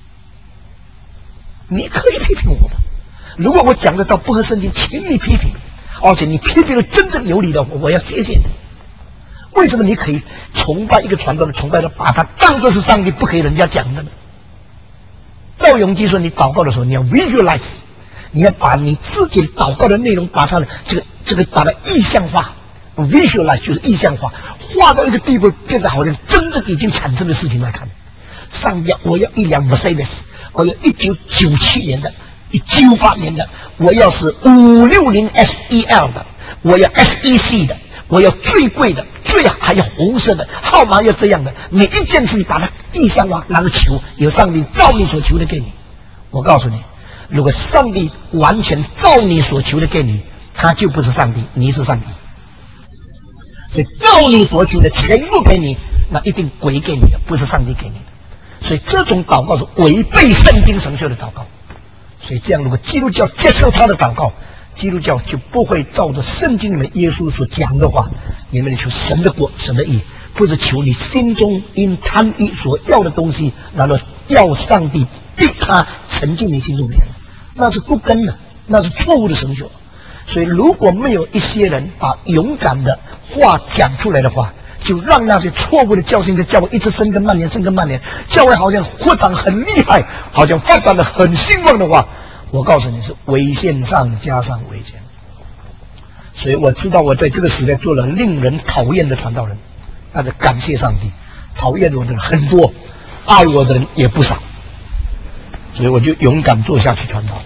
你可以批评我吗？如果我讲的到不合圣经，请你批评，而且你批评的真正有理的，我要谢谢你。为什么你可以崇拜一个传道人，崇拜的把他当作是上帝，不可以人家讲的呢？赵永基说：“你祷告的时候，你要 visualize， 你要把你自己祷告的内容，把它的这个这个把它意象化 ，visualize 就是意象化，画到一个地步，变得好像真正已经产生的事情来看。上帝，我要一辆 Mercedes， 我要一九九七年的，一九八年的，我要是五六零 S E L 的，我要 S E C 的。”我要最贵的，最还有红色的号码，要这样的，每一件事情把它意象化，然后求有上帝照你所求的给你。我告诉你，如果上帝完全照你所求的给你，他就不是上帝，你是上帝。所以照你所求的全部给你，那一定鬼给你的，不是上帝给你的。所以这种祷告是违背圣经神学的祷告。所以这样，如果基督教接受他的祷告，基督教就不会照着圣经里面耶稣所讲的话，你们求神的国、神的义，不是求你心中因贪欲所要的东西，然后要上帝逼他沉进你心中面，那是不根的，那是错误的神学。所以如果没有一些人把勇敢的话讲出来的话，就让那些错误的教训在教会一直生根蔓延、生根蔓延，教会好像扩展很厉害，好像发展的很兴旺的话，我告诉你是违宪上加上违宪。所以我知道我在这个时代做了令人讨厌的传道人，但是感谢上帝，讨厌我的人很多，爱我的人也不少，所以我就勇敢做下去传道。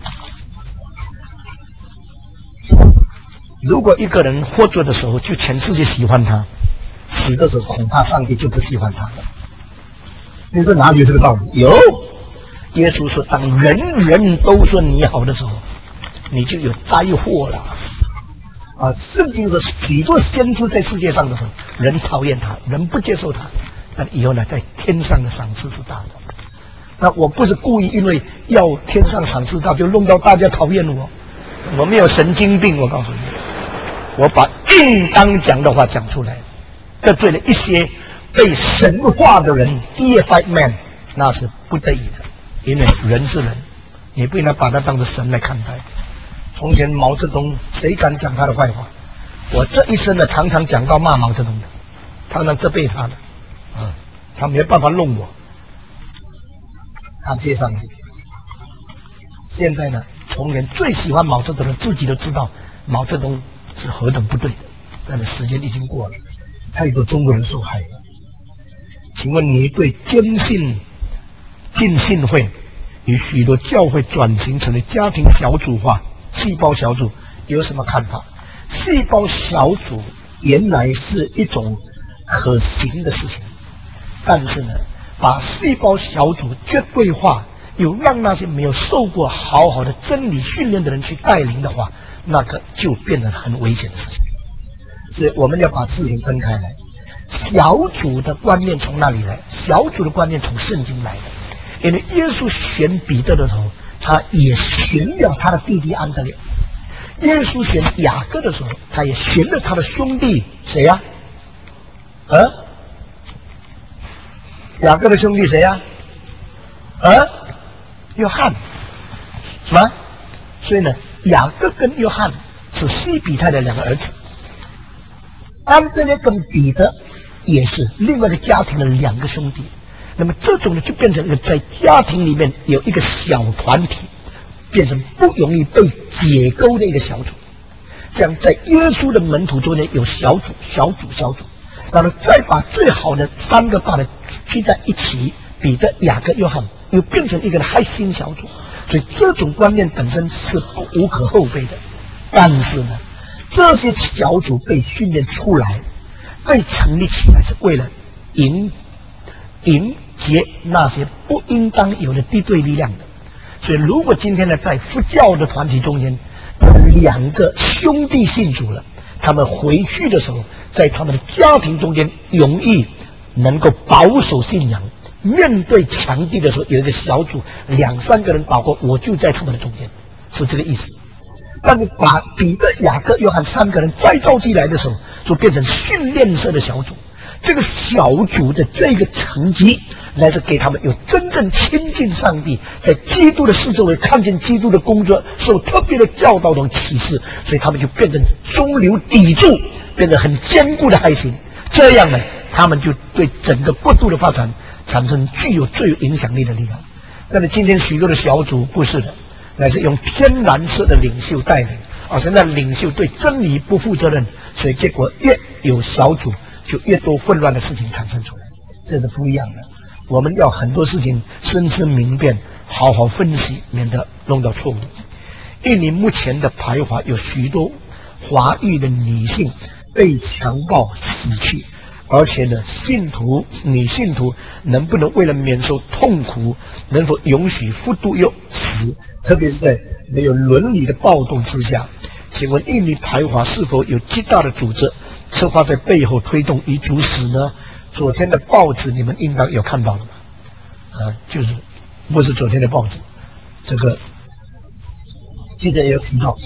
如果一个人活着的时候就全世界喜欢他，死的时候恐怕上帝就不喜欢他了。你说哪里有这个道理？有。耶稣说，当人人都说你好的时候，你就有灾祸了。啊，圣经说许多先知在世界上的时候，人讨厌他，人不接受他，但以后呢，在天上的赏赐是大的。 那我不是故意因为要天上赏赐道就弄到大家讨厌我，我没有神经病，我告诉你，我把应当讲的话讲出来，得罪了一些被神化的人 deified man， 那是不得已的，因为人是人，你不应该把他当作神来看待。从前毛泽东谁敢讲他的坏话？我这一生呢，常常讲到骂毛泽东的，常常责备他的，啊，他没办法弄我。感谢上帝。现在呢，从前最喜欢毛泽东的自己都知道毛泽东是何等不对的，但是时间已经过了，太多中国人受害了。请问你对坚信浸信会与许多教会转型成为家庭小组化、细胞小组有什么看法？细胞小组原来是一种可行的事情，但是呢，把细胞小组绝对化，又让那些没有受过好好的真理训练的人去带领的话，那个就变得很危险的事情。所以我们要把事情分开来。小组的观念从哪里来？小组的观念从圣经来的。因为耶稣选彼得的时候，他也选了他的弟弟安德烈；耶稣选雅各的时候，他也选了他的兄弟谁呀、啊？啊？雅各的兄弟谁呀、啊？啊？约翰。什么？所以呢，雅各跟约翰是西比泰的两个儿子，安德烈跟彼得也是另外一个家庭的两个兄弟。那么这种呢，就变成一个在家庭里面有一个小团体，变成不容易被解构的一个小组。这样在耶稣的门徒中间有小组、小组、小组，然后再把最好的三个把它聚在一起，彼得、雅各、约翰，又变成一个核心小组。所以这种观念本身是不无可厚非的。但是呢，这些小组被训练出来，被成立起来，是为了迎迎接那些不应当有的敌对力量的。所以如果今天呢，在佛教的团体中间有两个兄弟信主了，他们回去的时候，在他们的家庭中间容易能够保守信仰，面对强敌的时候有一个小组两三个人祷告，我就在他们的中间，是这个意思。但是把彼得、雅各、约翰三个人再召集来的时候，就变成训练社的小组。这个小组的这个成绩，来自给他们有真正亲近上帝，在基督的四周围看见基督的工作，受特别的教导和启示，所以他们就变成中流砥柱，变得很坚固的核心。这样呢，他们就对整个国度的发展产生具有最有影响力的力量。但是今天许多的小组不是的，乃是用天然式的领袖带领，而且那领袖对真理不负责任，所以结果越有小组，就越多混乱的事情产生出来，这是不一样的。我们要很多事情深思明辨，好好分析，免得弄到错误。印尼目前的排华有许多华裔的女性被强暴死去，而且呢，信徒女信徒能不能为了免受痛苦，能否允许复度又死？特别是在没有伦理的暴动之下，请问印尼排华是否有极大的组织策划在背后推动遗族死呢？昨天的报纸你们应当有看到了吧？啊，就是不是昨天的报纸，这个记者也有提到，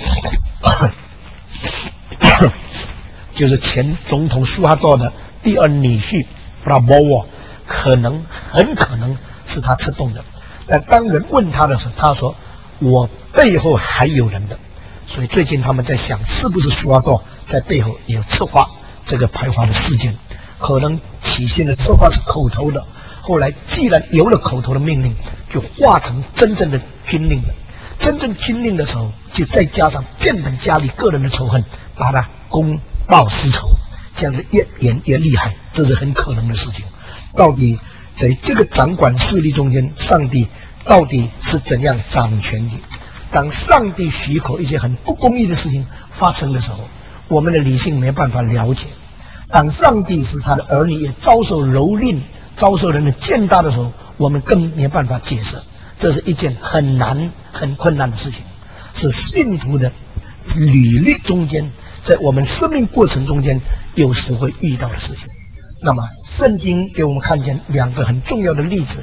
就是前总统苏哈多的第二女婿布拉波沃，可能很可能是他策动的。但当人问他的时候，他说我背后还有人的。所以最近他们在想，是不是苏哈多在背后也有策划这个排华的事件？可能起先的策划是口头的，后来既然有了口头的命令，就化成真正的军令了。真正军令的时候，就再加上变本加厉个人的仇恨，把它公报私仇，这样子越演越厉害，这是很可能的事情。到底在这个掌管势力中间，上帝到底是怎样掌权的？当上帝许可一些很不公义的事情发生的时候，我们的理性没办法了解。当上帝使他的儿女也遭受蹂躏、遭受人的践踏的时候，我们更没办法解释。这是一件很难、很困难的事情，是信徒的履历中间，在我们生命过程中间有时会遇到的事情。那么，圣经给我们看见两个很重要的例子，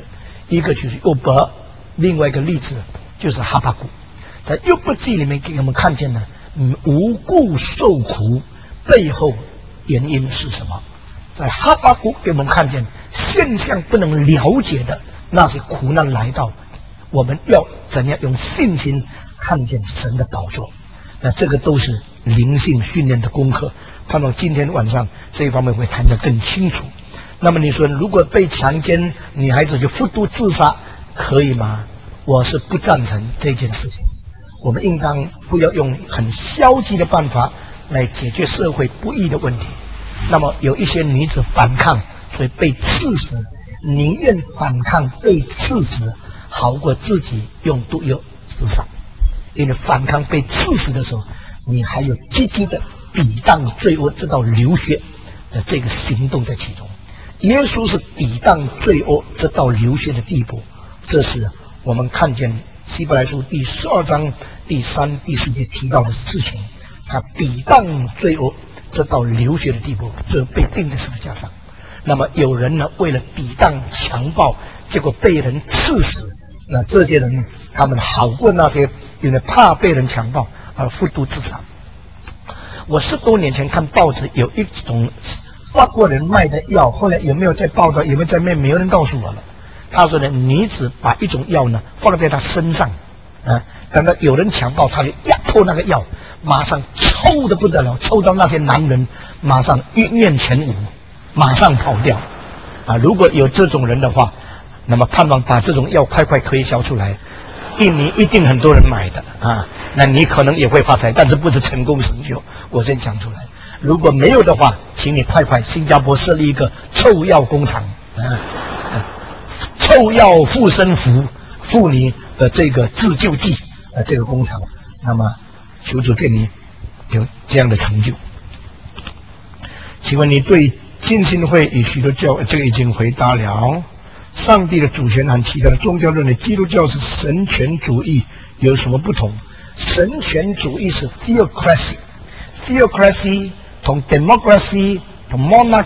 一个就是约伯，另外一个例子就是哈巴谷。在约伯记里面给我们看见了，嗯，无故受苦背后原因是什么？在哈巴谷给我们看见现象不能了解的那些苦难来到，我们要怎样用信心看见神的宝座？那这个都是灵性训练的功课，盼望今天晚上这一方面会谈得更清楚。那么你说，如果被强奸，女孩子就服毒自杀，可以吗？我是不赞成这件事情。我们应当不要用很消极的办法来解决社会不义的问题。那么有一些女子反抗，所以被刺死，宁愿反抗被刺死，好过自己用毒药自杀。因为反抗被刺死的时候，你还有积极的抵挡罪恶直到流血的这个行动在其中。耶稣是抵挡罪恶直到流血的地步，这是我们看见希伯来书第十二章第三、第四节提到的事情。他抵挡罪恶直到流血的地步，就被钉在十字架上。那么有人呢，为了抵挡强暴，结果被人刺死。那这些人他们好过那些因为怕被人强暴而服毒自杀。我十多年前看报纸，有一种法国人卖的药，后来有没有在报道，有没有在面，没有人告诉我了。他说呢，女子把一种药呢放在她身上，啊，等到有人强暴，他就压迫那个药，马上抽得不得了，抽到那些男人马上一面前舞，马上跑掉。啊，如果有这种人的话，那么盼望把这种药快快推销出来，印尼一定很多人买的啊，那你可能也会发财，但是不是成功成就，我先讲出来。如果没有的话，请你快快新加坡设立一个臭药工厂啊，啊臭药护身符，妇女的这个自救剂的这个工厂，那么求主给你有这样的成就。请问你对浸信会与许多教，这个已经回答了。上帝的主权和其他的宗教认为基督教是神权主义有什么不同？神权主义是 theocracy，theocracy 同 democracy 同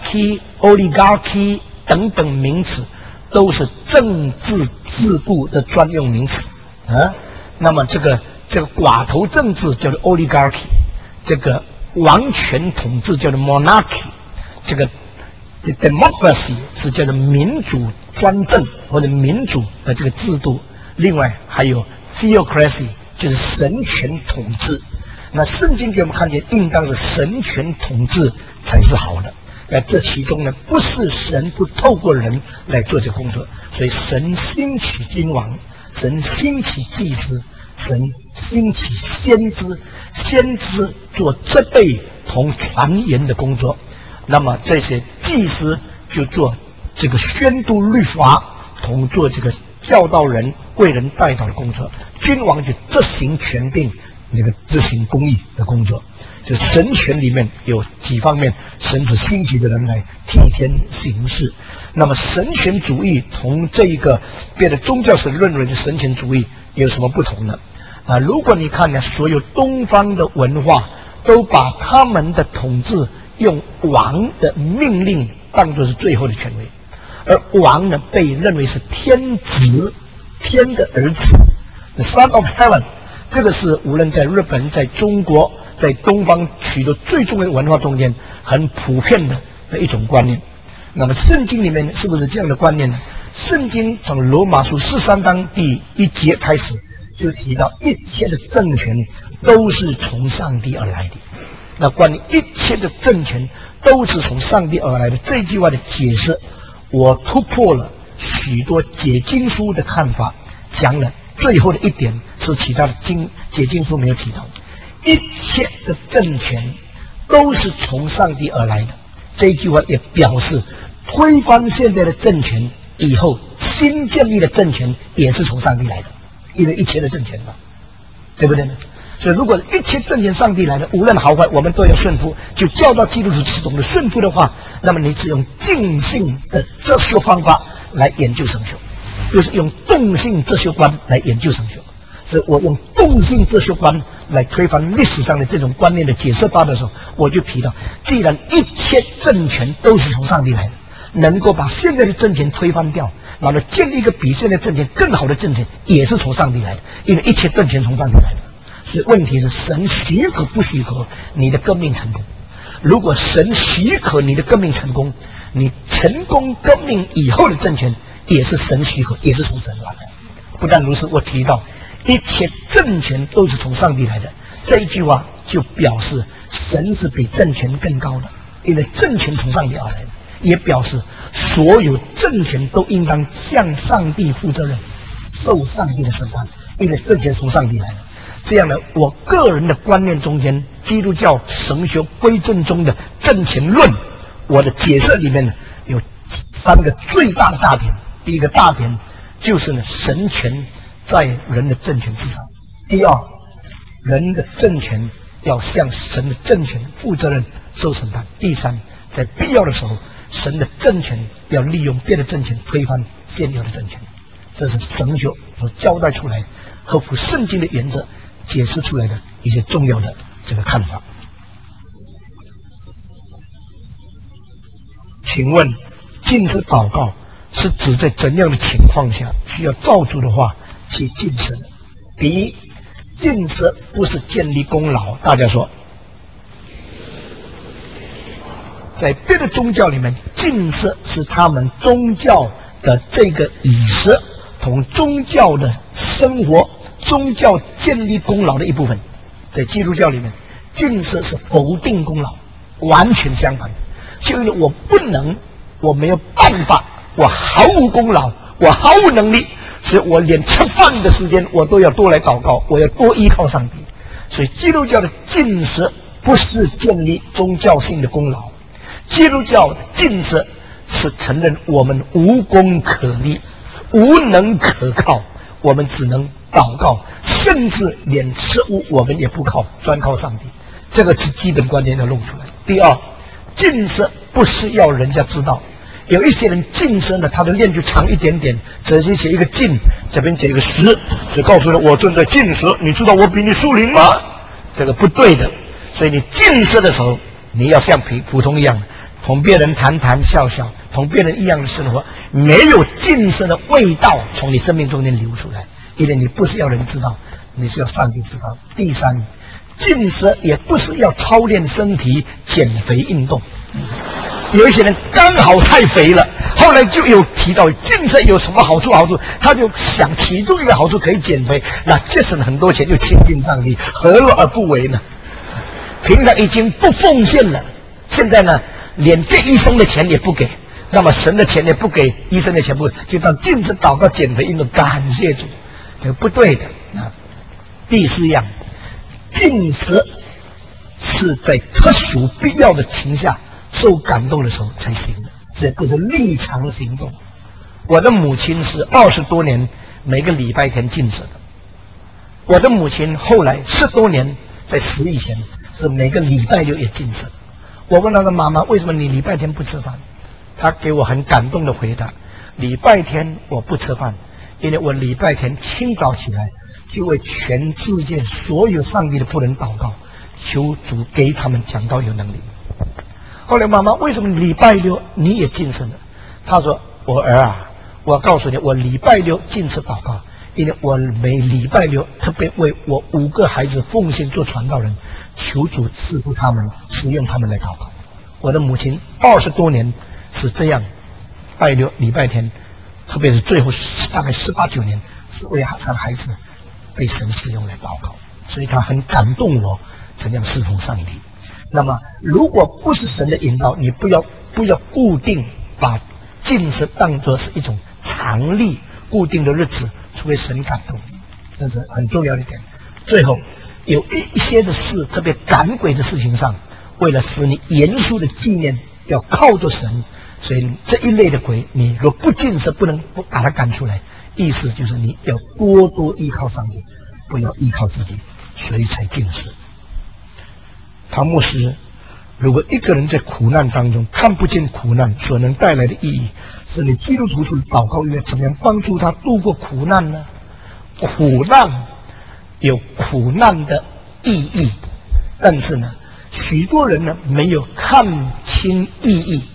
monarchy、oligarchy 等等名词都是政治制度的专用名词啊。那么这个这个寡头政治叫做 oligarchy， 这个王权统治叫做 monarchy， 这个democracy 是叫做民主专政或者民主的这个制度，另外还有 theocracy 就是神权统治。那圣经给我们看见，应当是神权统治才是好的。那这其中呢，不是神不透过人来做这个工作，所以神兴起君王，神兴起祭司，神兴起先知，先知做责备同传言的工作。那么这些祭司就做这个宣读律法，同做这个教导人、为人带导的工作；君王就执行权柄，那个执行公义的工作。就神权里面有几方面，神所兴起的人来替天行事。那么神权主义同这个别的宗教所认为的神权主义有什么不同呢？啊，如果你看呢，所有东方的文化都把他们的统治用王的命令当作是最后的权威，而王呢被认为是天子，天的儿子 ，the son of heaven。这个是无论在日本、在中国、在东方许多最重要的文化中间很普遍的的一种观念。那么圣经里面是不是这样的观念呢？圣经从罗马书十三章第一节开始就提到，一切的政权都是从上帝而来的。那关于一切的政权都是从上帝而来的这句话的解释，我突破了许多解经书的看法，讲了最后的一点是其他的经解经书没有提到的，一切的政权都是从上帝而来的。这句话也表示推翻现在的政权以后，新建立的政权也是从上帝来的，因为一切的政权嘛，对不对呢？所以如果一切政权上帝来的，无论好坏，我们都要顺服。就教导基督徒是懂得顺服的话，那么你只用静性的哲学方法来研究神学，就是用动性哲学观来研究神学。所以我用动性哲学观来推翻历史上的这种观念的解释法的时候，我就提到，既然一切政权都是从上帝来的， 能够把现在的政权推翻掉，然后建立一个比现在政权更好的政权，也是从上帝来的，因为一切政权从上帝来的。所以问题是神许可不许可你的革命成功？如果神许可你的革命成功，你成功革命以后的政权也是神许可，也是从神来的。不但如此，我提到一切政权都是从上帝来的，这一句话就表示神是比政权更高的，因为政权从上帝而来的，也表示所有政权都应当向上帝负责任，受上帝的审判，因为政权从上帝来的。这样呢，我个人的观念中间，基督教神学归正中的政权论，我的解释里面呢有三个最大的大点。第一个大点就是呢，神权在人的政权之上；第二，人的政权要向神的政权负责任、受审判；第三，在必要的时候，神的政权要利用别的政权推翻现有的政权。这是神学所交代出来、合乎圣经的原则解释出来的一些重要的这个看法。请问，禁食祷告是指在怎样的情况下需要照主的话去禁食呢？第一，禁食不是建立功劳，大家说，在别的宗教里面，禁食是他们宗教的这个仪式同宗教的生活、宗教建立功劳的一部分。在基督教里面，禁食是否定功劳，完全相反。就因为我不能，我没有办法，我毫无功劳，我毫无能力，所以我连吃饭的时间我都要多来祷告，我要多依靠上帝。所以基督教的禁食不是建立宗教性的功劳，基督教的禁食是承认我们无功可立，无能可靠，我们只能祷告，甚至连食物我们也不靠，专靠上帝。这个是基本观念要弄出来。第二，禁食不是要人家知道，有一些人禁食呢，他的链就长一点点，直接写一个禁，这边写一个食，就告诉了我正在禁食，你知道我比你属灵吗？这个不对的。所以你禁食的时候，你要像普普通一样，同别人谈谈笑笑，同别人一样的生活，没有禁食的味道从你生命中间流出来，因为你不是要人知道，你是要上帝知道。第三，禁食也不是要操练身体减肥运动。有一些人刚好太肥了，后来就有提到禁食有什么好处好处，他就想其中一个好处可以减肥，那节省很多钱就亲近上帝，何乐而不为呢？平常已经不奉献了，现在呢连给医生的钱也不给，那么神的钱也不给，医生的钱不给，就当禁食祷告减肥运动，感谢主，这个不对的啊。第四样，禁食是在特殊必要的情下受感动的时候才行的，这不是立场行动。我的母亲是二十多年每个礼拜天禁食的，我的母亲后来十多年在死以前是每个礼拜六也禁食。我问她的妈妈，为什么你礼拜天不吃饭？她给我很感动的回答，礼拜天我不吃饭，因为我礼拜天清早起来就为全世界所有上帝的仆人祷告，求主给他们讲道有能力。后来妈妈，为什么礼拜六你也禁食呢？她说，我儿啊，我告诉你，我礼拜六禁食祷告，因为我每礼拜六特别为我五个孩子奉献做传道人，求主赐福他们，使用他们来祷告。我的母亲二十多年是这样，拜六礼拜天，特别是最后大概十八九年，是为他的孩子被神使用来祷告，所以他很感动我怎样侍奉上帝。那么如果不是神的引导，你不要不要固定把禁食当作是一种常例固定的日子，除非神感动，这是很重要的一点。最后有一一些的事，特别赶鬼的事情上，为了使你严肃的纪念要靠着神，所以这一类的鬼你若不禁食，不能不把它赶出来，意思就是你要多多依靠上帝，不要依靠自己，所以才禁食。唐牧师，如果一个人在苦难当中看不见苦难所能带来的意义，是你基督徒所祷告应该怎么样帮助他度过苦难呢？苦难有苦难的意义，但是呢，许多人呢没有看清意义，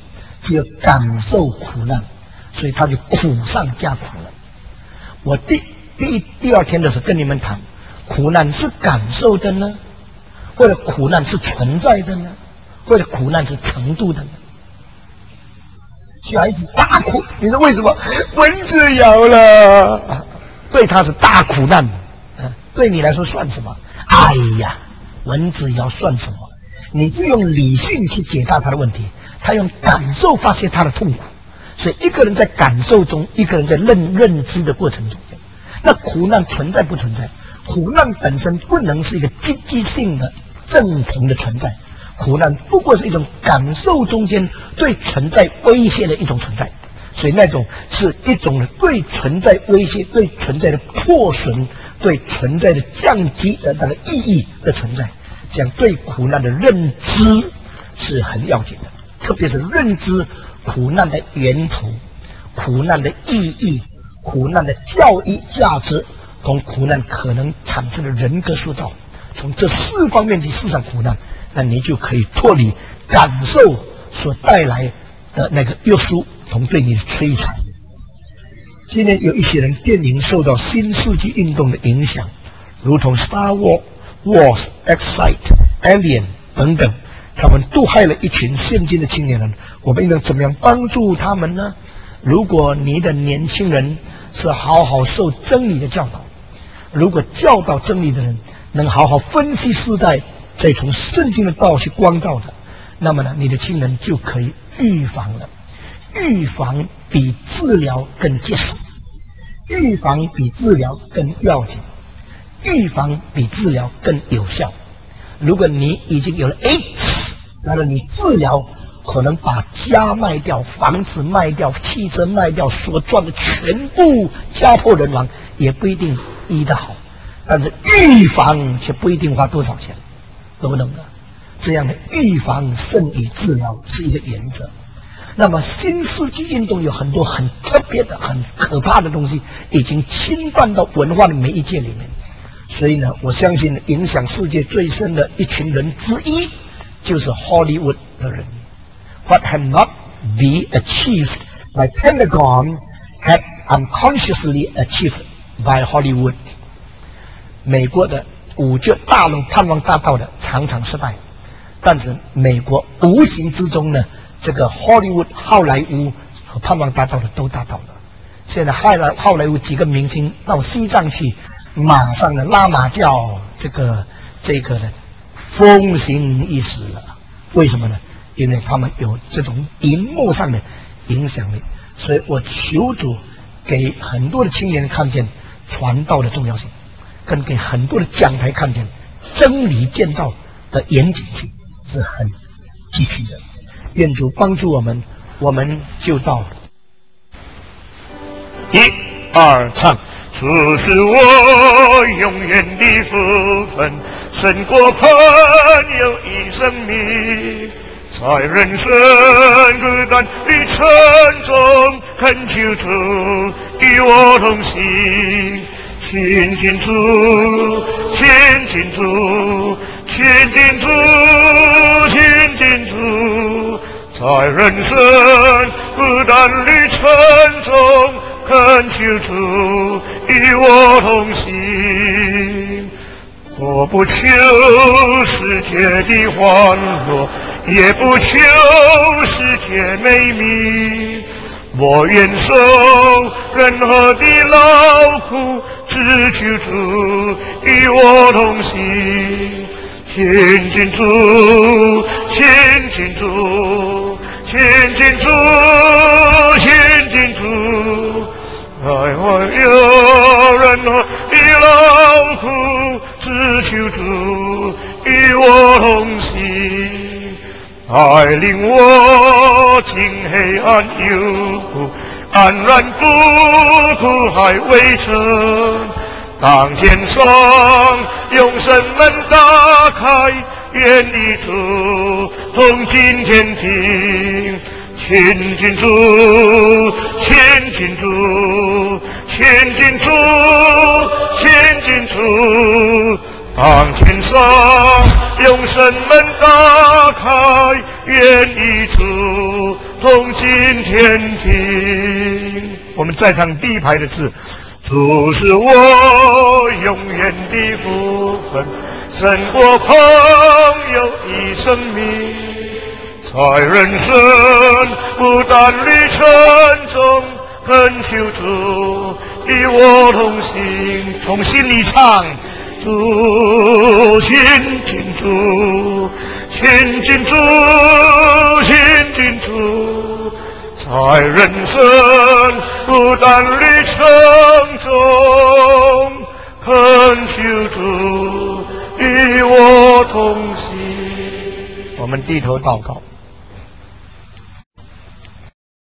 只有感受苦难，所以他就苦上加苦了。我第第一第二天的时候跟你们谈，苦难是感受的呢，或者苦难是存在的呢，或者苦难是程度的呢？小孩子大哭，你说为什么？蚊子咬了，对他是大苦难，嗯，对你来说算什么？哎呀，蚊子咬算什么？你就用理性去解答他的问题，他用感受发泄他的痛苦。所以一个人在感受中，一个人在认认知的过程中，那苦难存在不存在？苦难本身不能是一个积极性的正统的存在，苦难不过是一种感受中间对存在威胁的一种存在，所以那种是一种对存在威胁、对存在的破损、对存在的降级的那个意义的存在。这样对苦难的认知是很要紧的，特别是认知苦难的源头、苦难的意义、苦难的教育价值同苦难可能产生的人格塑造，从这四方面去思想苦难，那你就可以脱离感受所带来的那个约束同对你的摧残。今天有一些人电影受到新世纪运动的影响，如同 Star Wars、Wars、Excite、Alien 等等，他们毒害了一群现今的青年人。我们应当怎么样帮助他们呢？如果你的年轻人是好好受真理的教导，如果教导真理的人能好好分析世代，再从圣经的道去光照的，那么呢，你的亲人就可以预防了。预防比治疗更结实，预防比治疗更要紧，预防比治疗更有效。如果你已经有了 A I D S， 那么你治疗可能把家卖掉、房子卖掉、汽车卖掉，所赚的全部家破人亡，也不一定医得好。但是预防却不一定花多少钱，懂不懂呢？这样的预防胜于治疗是一个原则。那么新世纪运动有很多很特别的、很可怕的东西，已经侵犯到文化的媒介里面。所以呢，我相信影响世界最深的一群人之一，就是 Hollywood 的人。What had not been achieved by Pentagon had unconsciously achieved by Hollywood。美国的五角大楼、盼望大道的常常失败，但是美国无形之中呢，这个 Hollywood 好莱坞和盼望大道的都达到了。现在好莱好莱坞几个明星到西藏去，马上的拉马教这个这个呢风行一时了。为什么呢？因为他们有这种荧幕上的影响力。所以我求主给很多的青年人看见传道的重要性，跟给很多的讲台看见真理建造的严谨性是很积极的。愿主帮助我们，我们就到一二唱。主是我永远的福分，胜过朋友一生命。在人生孤单的沉重，恳求主与我同行。亲近主，亲近主，亲近主，亲近主。在人生孤单的沉重，恳求主与我同行。我不求世界的欢乐，也不求世界美名，我愿受任何的劳苦，只求主与我同行。亲近主，亲近主，亲近主，亲近主。爱我有任何的劳苦，只求主与我同行。带领我进黑暗幽谷，安然不苦海未成。当天上永生门打开，愿与主同进天庭。亲近主，亲近主，亲近主，亲近主。当天上永生门打开，愿与主同进新天庭。我们再唱第一排的字，主是我永远的福分，胜过朋友的生命。在人生孤单旅程中，恳求主与我同行。从心里唱，主亲近主，亲近主，亲近主，在人生孤单旅程中，恳求主与我同行。 我们低头祷告。